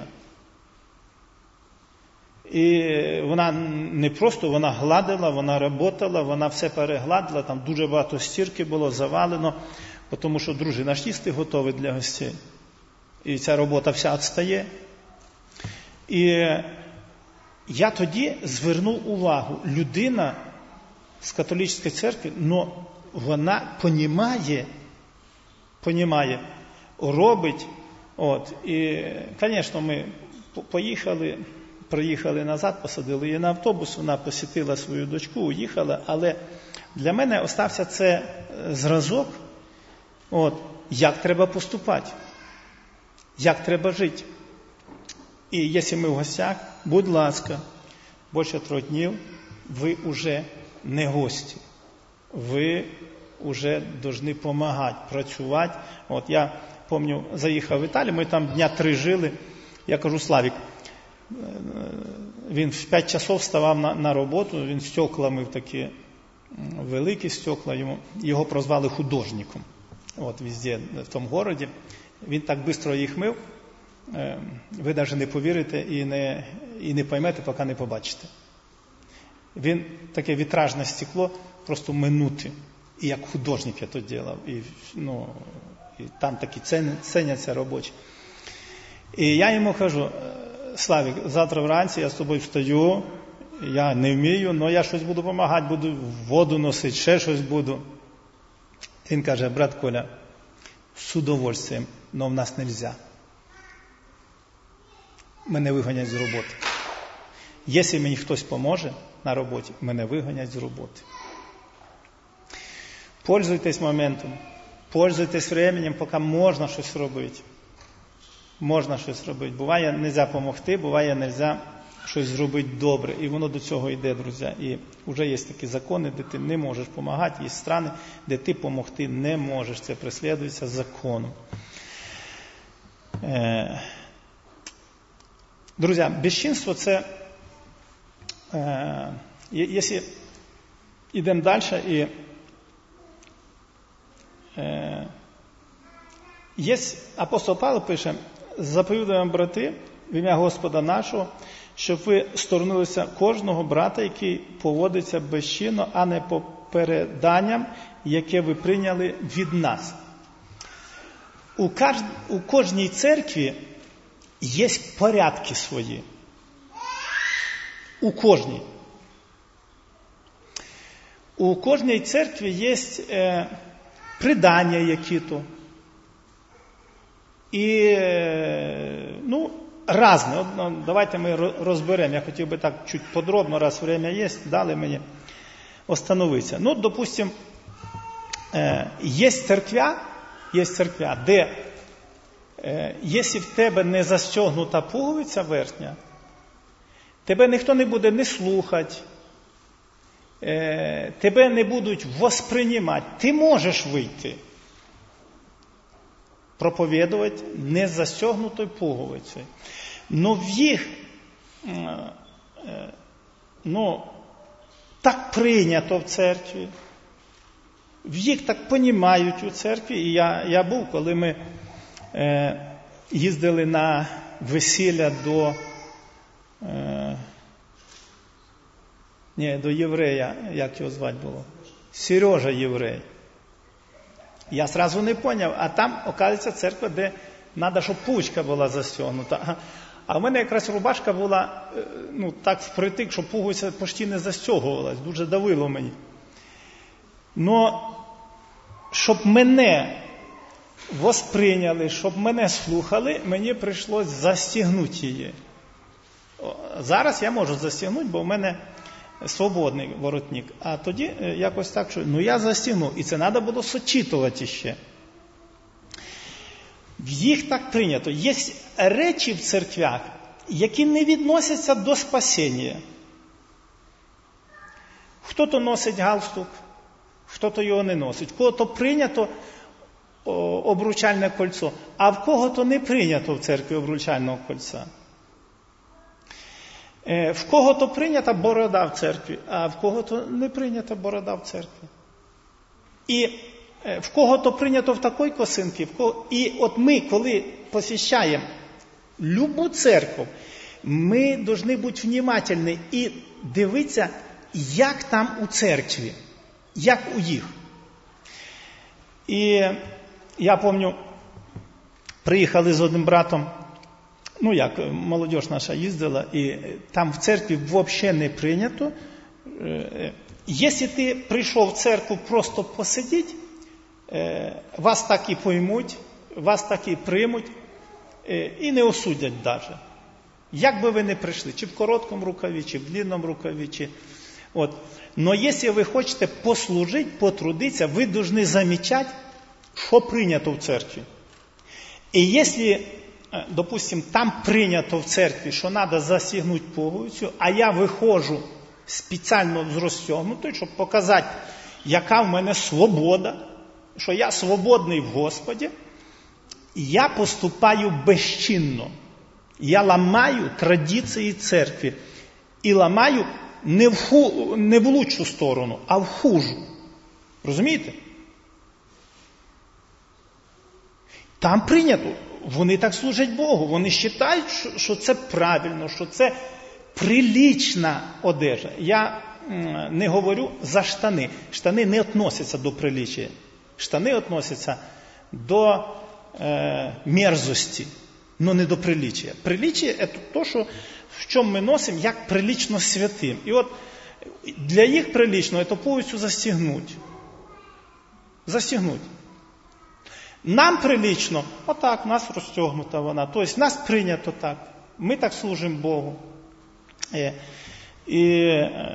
[SPEAKER 5] І вона не просто, вона гладила, вона працювала, вона все перегладила, там дуже багато стірки було завалено, тому що дружина ж їсти готова для гостей. І ця робота вся відстає. І я тоді звернув увагу, людина з католицької церкви, але вона понімає, понімає, робить. От. І, звісно, ми поїхали, приїхали назад, посадили її на автобус, вона посітила свою дочку, уїхала, але для мене остався це зразок, от, як треба поступати, як треба жити. І якщо ми в гостях, будь ласка, більше трьох днів, ви вже не гості. Ви вже повинні допомагати, працювати. От я пам'ятаю, заїхав в Італію, ми там дня три жили. Я кажу, Славік, він в п'ять часов вставав на, на роботу, він стеклами, такі великі стекла, йому, його прозвали художником. От везде, в тому городі. Він так швидко їх мив, ви навіть не повірите і не, і не поймете, поки не побачите. Він таке вітражне стекло, просто минути. І як художник я то робив. І, ну, і там такі ціняться робочі. І я йому кажу, Славік, завтра вранці я з тобою встаю, я не вмію, але я щось буду допомагати, буду воду носити, ще щось буду. Він каже, брат Коля, з удовольствием, але в нас не можна. Мене виганять з роботи. Якщо мені хтось поможе на роботі, мене виганять з роботи. Пользуйтесь моментом, пользуйтесь временем, поки можна щось робити. Можна щось робити. Буває, не можна допомогти, буває, не можна щось зробити добре. І воно до цього йде, друзі. І вже є такі закони, де ти не можеш допомагати. Є страни, де ти допомогти не можеш. Це преслідується законом. Друзі, безчинство – це, е, якщо йдемо далі, і е, є, апостол Павло пише, заповідуємо, брати, в ім'я Господа нашого, щоб ви сторонилися кожного брата, який поводиться безчинно, а не по переданням, яке ви прийняли від нас. У, каж, у кожній церкві є порядки свої. У кожній. У кожній церкві є е, придання які-то. І, е, ну, різне. От, ну, давайте ми розберемо. Я хотів би так чуть подробно, раз время є, дали мені остановитися. Ну, допустим, е, є церквя, є церквя, де якщо в тебе не застегнута пуговиця верхня, тебе ніхто не буде не слухати, тебе не будуть восприймати. Ти можеш вийти, проповідувати не з застегнутою пуговицею. Но в їх, ну, так прийнято в церкві, в їх так понімають у церкві. І я, я був, коли ми Е, їздили на весілля до, е, ні, до єврея, як його звати було? Сережа єврей. Я одразу не зрозумів, а там, оказується, церква, де треба, щоб пучка була застегнута. А в мене якраз рубашка була, ну, так впритик, що пуговиця почти не застягувалась, дуже давило мені. Но щоб мене восприйняли, щоб мене слухали, мені прийшлось застігнути її. Зараз я можу застігнути, бо в мене свободний воротник. А тоді якось так, що ну я застігну. І це треба було сочитувати ще. В їх так прийнято. Є речі в церквях, які не відносяться до спасіння. Хто-то носить галстук, хто-то його не носить. В кого-то прийнято обручальне кольцо, а в кого-то не прийнято в церкві обручального кольця. В кого-то прийнята борода в церкві, а в кого-то не прийнята борода в церкві. І в кого-то прийнято в такій косинці. І от ми, коли посвящаємо любу церкву, ми повинні бути внимательні і дивитися, як там у церкві, як у їх. І я пам'ятаю, приїхали з одним братом, ну як, молодіж наша їздила, і там в церкві взагалі не прийнято. Якщо ти прийшов в церкву просто посидіти, вас так і поймуть, вас так і приймуть, і не осудять навіть. Як би ви не прийшли, чи в короткому рукаві, чи в длинному рукаві, чи... От. Но якщо ви хочете послужити, потрудитися, ви повинні замічати, що прийнято в церкві. І якщо, допустим, там прийнято в церкві, що треба застігнути пуговицю, а я виходжу спеціально з розстегнутою, щоб показати, яка в мене свобода, що я свободний в Господі, я поступаю безчинно. Я ламаю традиції церкви. І ламаю не в, ху, не в лучшу сторону, а в хужу. Розумієте? Там прийнято. Вони так служать Богу. Вони вважають, що, що це правильно, що це прилічна одежа. Я м, не говорю за штани. Штани не відносяться до приліччя. Штани відносяться до е, мерзості, але не до приліччя. Приліччя – це те, що, в чому ми носимо, як прилічно святим. І от для їх прилічно – це повністю застігнути. Застігнути. Нам прилічно, отак, нас розтягнута вона. Тобто нас прийнято так. Ми так служимо Богу. І, і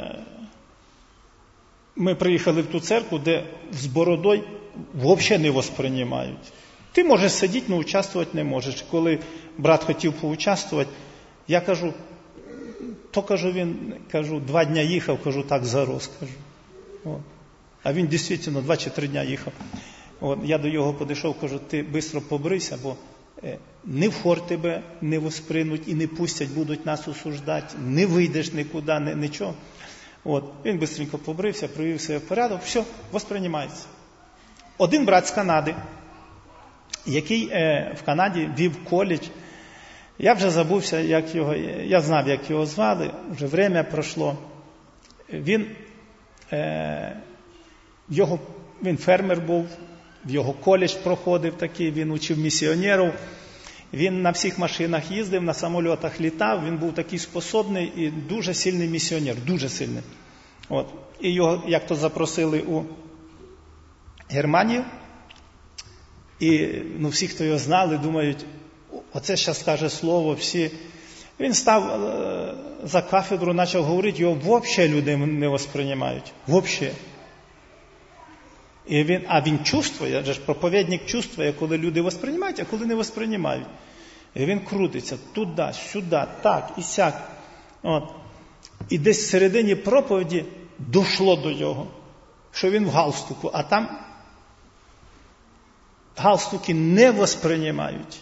[SPEAKER 5] ми приїхали в ту церкву, де з бородою взагалі не восприймають. Ти можеш сидіти, але участвувати не можеш. Коли брат хотів поучаствувати, я кажу, то кажу, він, кажу, два дня їхав, кажу, так зарос, кажу. От. А він дійсно два чи три дня їхав. От, я до його підійшов, кажу, ти швидко побрийся, бо е, не в хор тебе не восприймуть і не пустять, будуть нас осуждати, не вийдеш нікуди, не, нічого. От, він швидко побрився, привів себе в порядок, все, восприймається. Один брат з Канади, який е, в Канаді вів коледж, я вже забувся, як його, я знав, як його звали, вже время пройшло. Він, е, його, він фермер був, в його коледж проходив такий, він учив місіонерів, він на всіх машинах їздив, на самольотах літав, він був такий способний і дуже сильний місіонер, дуже сильний. От. І його як-то запросили у Германію, і ну, всі, хто його знали, думають, оце зараз скаже слово, всі. Він став е, за кафедру, почав говорити, його взагалі люди не восприймають, взагалі. І він, а він чувствує, же ж проповідник чувствує, коли люди восприймають, а коли не восприймають. І він крутиться туди, сюди, так і сяк. От. І десь в середині проповіді дійшло до його, що він в галстуку, а там галстуки не восприймають.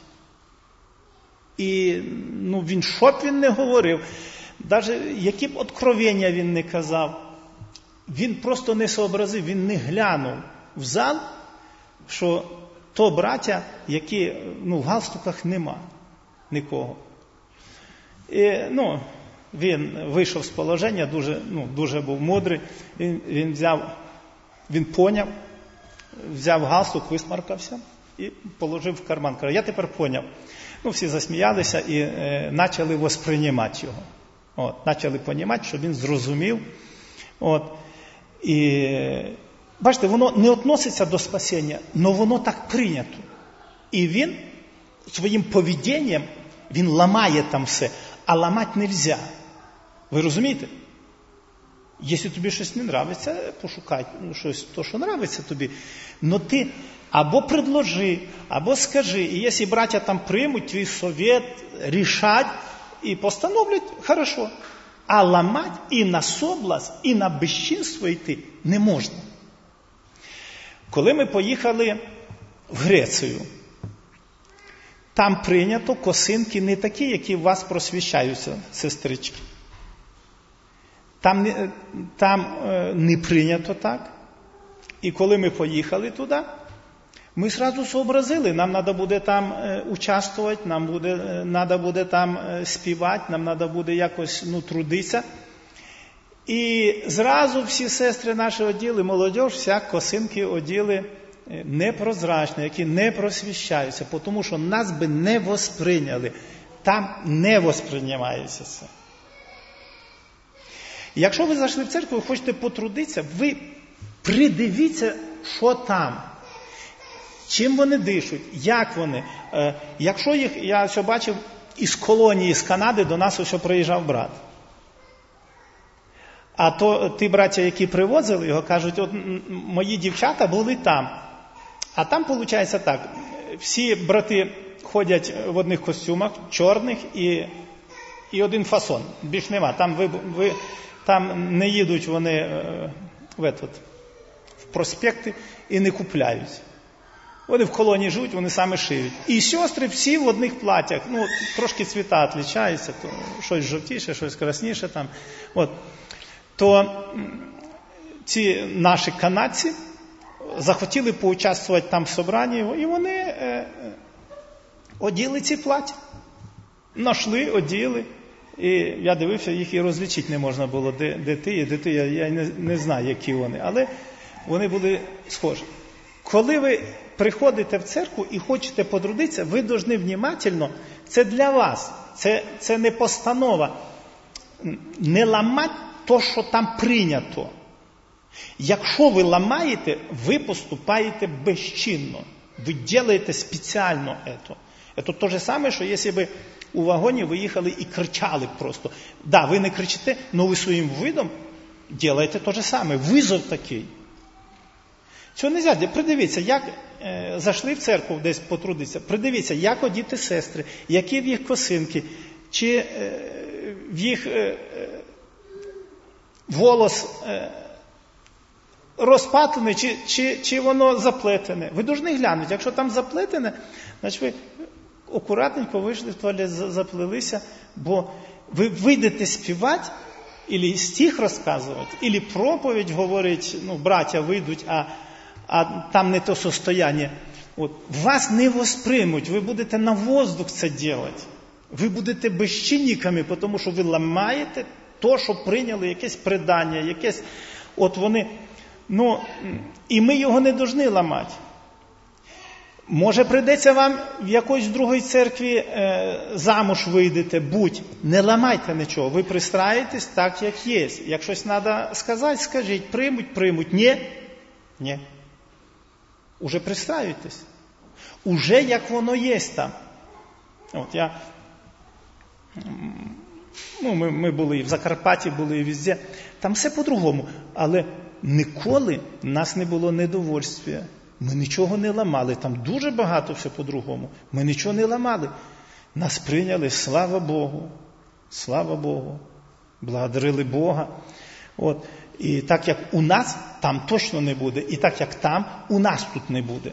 [SPEAKER 5] І ну, він, що б він не говорив, навіть які б откровення він не казав, він просто не сообразив, він не глянув в зал, що то браття, які ну, в галстуках нема нікого. І, ну, він вийшов з положення, дуже, ну, дуже був мудрий, він, він взяв, він поняв, взяв галстук, висмаркався і положив в карман. Каже, я тепер поняв. Ну, всі засміялися і е, почали восприймати його. От, почали розуміти, що він зрозумів. От, і, бачите, воно не відноситься до спасіння, але воно так прийнято. І він своїм поведінням, він ламає там все, а ламати не можна. Ви розумієте? Якщо тобі щось не подобається, пошукай ну, щось, то, що подобається тобі. Но ти або предложи, або скажи. І якщо браття там приймуть твій совет, рішать і постановлять, хорошо. А ламати і на соблазн, і на безчинство йти не можна. Коли ми поїхали в Грецію, там прийнято косинки не такі, які в вас просвіщаються, сестрички. Там не, там е, не прийнято так. І коли ми поїхали туди, ми одразу зобразили, нам треба буде там е, участвувати, нам буде, е, треба буде там е, співати, нам треба буде якось ну, трудитися. І зразу всі сестри наші оділи, молодь, вся косинки оділи непрозрачні, які не просвіщаються, тому що нас би не восприйняли. Там не восприймається це. Якщо ви зайшли в церкву і хочете потрудитися, ви придивіться, що там. Чим вони дишуть, як вони. Е, якщо їх, я ось бачив, із колонії, з Канади до нас ось приїжджав брат. А то ті браття, які привозили його, кажуть, от мої дівчата були там. А там, виходить так, всі брати ходять в одних костюмах, чорних, і, і один фасон. Більш нема. Там, ви, ви, там не їдуть вони е, в, этот, в проспекти і не купляють. Вони в колонії живуть, вони саме шиють. І сестри всі в одних платтях. Ну, трошки цвіта відрізняються, то щось жовтіше, щось красніше там. От. То ці наші канадці захотіли поучаствувати там в собранні, і вони е, оділи ці плаття. Нашли, оділи. І я дивився, їх і розлічити не можна було, де, де ти і де ти. Я, я не, не знаю, які вони. Але вони були схожі. Коли ви приходите в церкву і хочете потрудитися, ви повинні внимательно, це для вас, це, це не постанова, не ламати то, що там прийнято. Якщо ви ламаєте, ви поступаєте безчинно. Ви робите спеціально це. Це те ж саме, що якщо ви у вагоні виїхали і кричали просто. Да, ви не кричите, але ви своїм видом робите те ж саме. Визов такий. Цього не можна. Придивіться, як е, зайшли в церкву десь потрудитися. Придивіться, як одіти сестри, які в їх косинки, чи е, в їх е, волос е, розпатлений, чи, чи, чи воно заплетене. Ви повинні глянути. Якщо там заплетене, значить ви акуратненько вийшли в туалет, заплелися, бо ви вийдете співати, або стих розказувати, або проповідь говорить, ну, браття вийдуть, а, а там не то состояння. От. Вас не восприймуть, ви будете на воздух це робити. Ви будете безчинниками, тому що ви ламаєте то, що прийняли, якесь предання, якесь... От вони... Ну, і ми його не повинні ламати. Може, прийдеться вам в якоїсь другій церкві е, замуж вийдете, будь, не ламайте нічого, ви пристраєтесь так, як є. Як щось треба сказати, скажіть, приймуть, приймуть, ні, ні. Уже пристраюйтесь. Уже як воно є там. От я, ну, ми, ми були і в Закарпатті, були і везде. Там все по-другому, але ніколи в нас не було недовольства. Ми нічого не ламали, там дуже багато все по-другому. Ми нічого не ламали. Нас прийняли, слава Богу, слава Богу, благодарили Бога. От. І так як у нас, там точно не буде, і так як там, у нас тут не буде.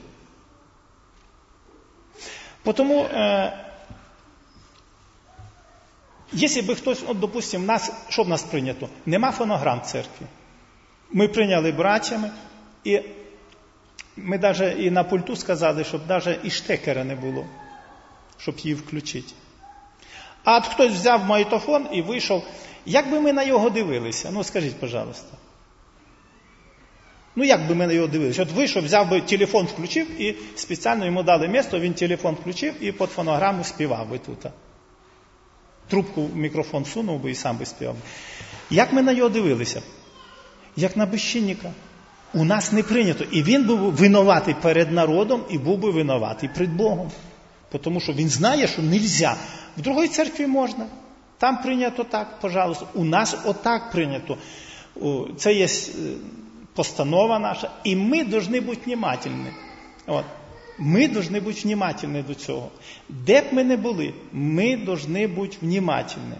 [SPEAKER 5] Тому, е, якщо би хтось, от, допустимо, нас, що в нас прийнято? Нема фонограм в церкві. Ми прийняли братями, і ми навіть і на пульту сказали, щоб навіть і штекера не було, щоб її включити. А от хтось взяв магнітофон і вийшов. Як би ми на його дивилися? Ну, скажіть, пожалуйста. Ну, як би ми на його дивилися? От вийшов, взяв би телефон, включив, і спеціально йому дали місце, він телефон включив і під фонограму співав би тут. Трубку в мікрофон сунув би і сам би співав. Як ми на його дивилися? Як на безчинника. У нас не прийнято. І він був винуватий перед народом і був би винуватий перед Богом. Тому що він знає, що нельзя. В другій церкві можна. Там прийнято так, пожалуйста. У нас отак прийнято. Це є постанова наша. І ми повинні бути внимательні. От. Ми повинні бути внимательні до цього. Де б ми не були, ми повинні бути внимательні.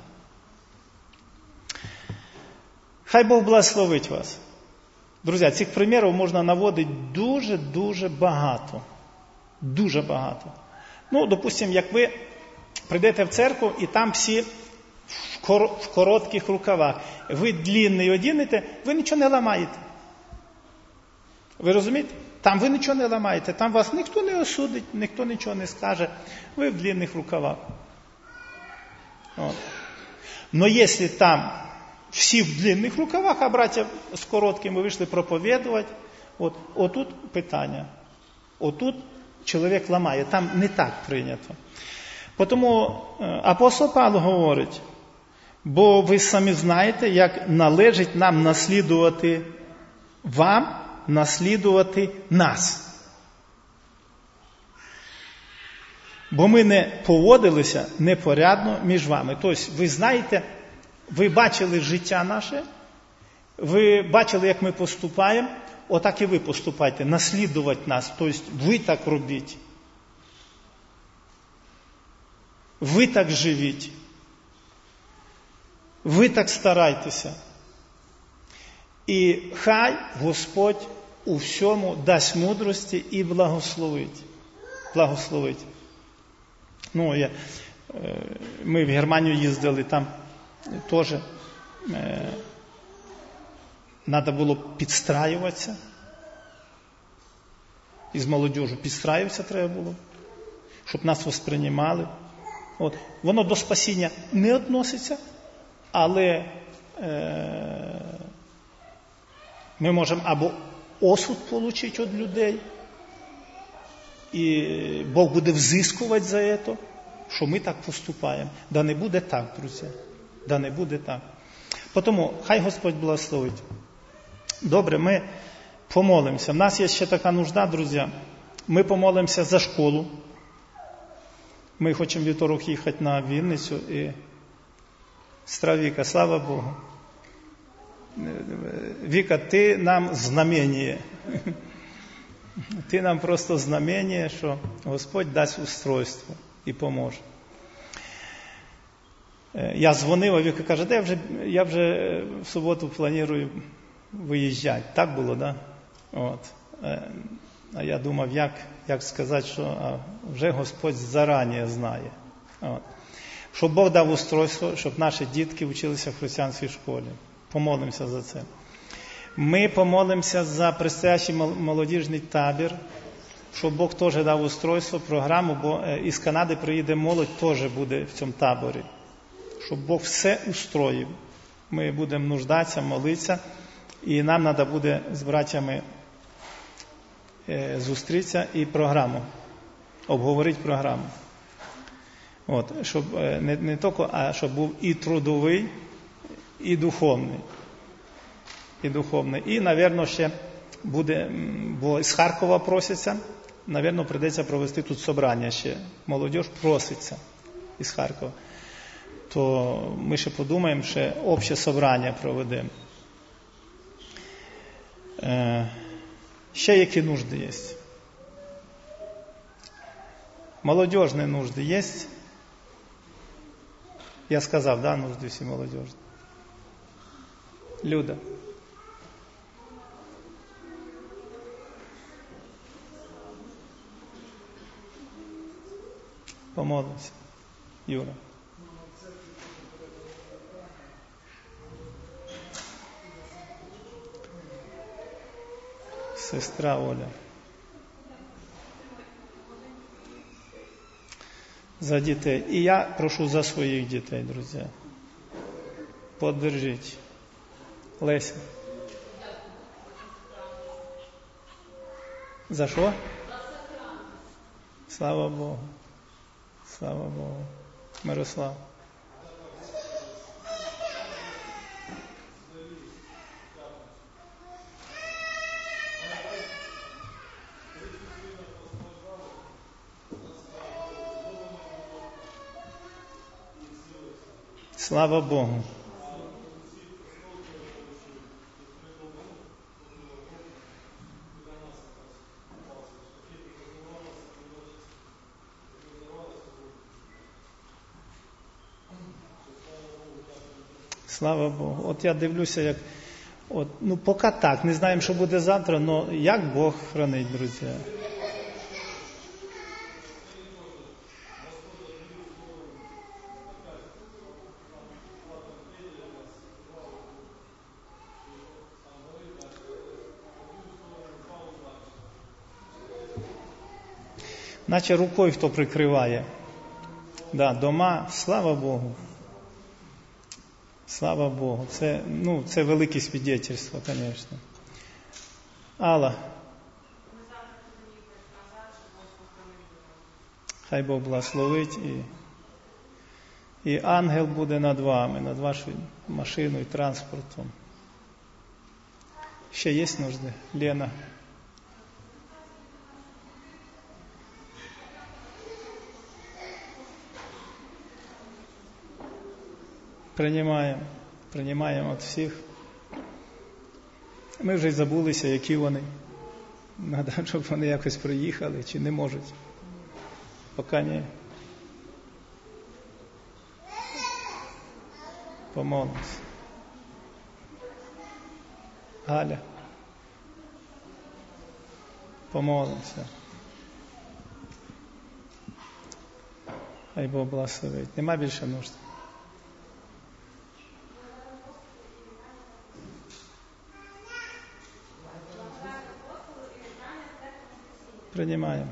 [SPEAKER 5] Хай Бог благословить вас. Друзі, цих прикладів можна наводити дуже-дуже багато. Дуже багато. Ну, допустимо, як ви прийдете в церкву, і там всі в, кор- в коротких рукавах. Ви длинний одінете, ви нічого не ламаєте. Ви розумієте? Там ви нічого не ламаєте, там вас ніхто не осудить, ніхто нічого не скаже. Ви в длинних рукавах. От. Но якщо там всі в длинних рукавах, а браття з короткими вийшли проповідувати, от, отут питання. Отут чоловік ламає, там не так прийнято. Тому апостол Павло говорить, бо ви самі знаєте, як належить нам наслідувати вам, наслідувати нас. Бо ми не поводилися непорядно між вами. Тобто, ви знаєте, ви бачили життя наше, ви бачили, як ми поступаємо, отак і ви поступайте, наслідувати нас. Тобто, ви так робіть. Ви так живіть. Ви так старайтеся. І хай Господь у всьому дасть мудрості і благословить. Благословить. Ну, я, ми в Германію їздили, там теж е, треба було підстраюватися. Із молодіжу підстраюватися треба було, щоб нас восприймали. От. Воно до спасіння не відноситься, але е, ми можемо або осуд отримати від людей, і Бог буде взискувати за це, що ми так поступаємо. Да не буде так, друзі. Да не буде так. Тому хай Господь благословить. Добре, ми помолимося. У нас є ще така нужда, друзі. Ми помолимося за школу. Ми хочемо вівторок їхати на Вінницю. І сестра Віка, слава Богу. Віка, ти нам знамення. Ти нам просто знамення, що Господь дасть устройство і поможе. Я дзвонив, а Віка каже, я вже, я вже в суботу планую виїжджати. Так було, да? От. А я думав, як, як сказати, що а, вже Господь зарані знає. От. Щоб Бог дав устройство, щоб наші дітки вчилися в християнській школі. Помолимося за це. Ми помолимося за предстоящий молодіжний табір, щоб Бог теж дав устройство, програму, бо із Канади приїде молодь, теж буде в цьому таборі. Щоб Бог все устроїв. Ми будемо нуждатися, молитися, і нам треба буде з братями зустрітися і програму, обговорити програму. От, щоб не, не тільки, а щоб був і трудовий, і духовний. І духовний. І, мабуть, ще буде, бо з Харкова просяться, мабуть, прийдеться провести тут собрання ще. Молодіж проситься із Харкова. То ми ще подумаємо, ще обще собрання проведемо. Е, ще які нужди є? Молодіжні нужди є? Я сказав, да, нужди всі молодіжні. Люда. Помолимося. Юра. Сестра Оля. За дітей. І я прошу за своїх дітей, друзі. Поддержіть. Леся. За що? Слава Богу. Слава Богу. Мирослав. Слава Богу. Слава Богу. От я дивлюся, як, от, ну поки так, не знаємо, що буде завтра, але як Бог хранить, друзі. Наче рукою хто прикриває. Да, дома, слава Богу. Слава Богу. Це, ну, це велике свідетельство, звісно. Алла. Хай Бог благословить і, і ангел буде над вами, над вашою машиною і транспортом. Ще є нужди? Лена. Приймаємо, приймаємо від всіх. Ми вже й забулися, які вони. Треба, щоб вони якось приїхали, чи не можуть. Поки ні. Помолимось. Галя. Помолимося. Хай Бог благословить. Нема більше нужд. Принимаем.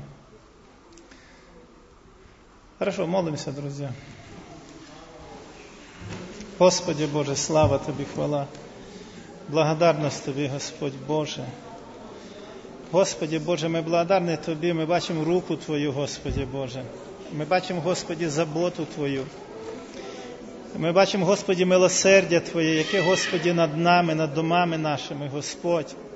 [SPEAKER 5] Хорошо, молимся, друзья. Господи Боже, слава Тобі, хвала. Благодарність Тобі, Господь Боже. Господи Боже, ми благодарні Тобі, ми бачимо руку Твою, Господи Боже. Ми бачимо, Господи, заботу Твою. Ми бачимо, Господи, милосердя Твоє, яке, Господи, над нами, над домами нашими, Господь.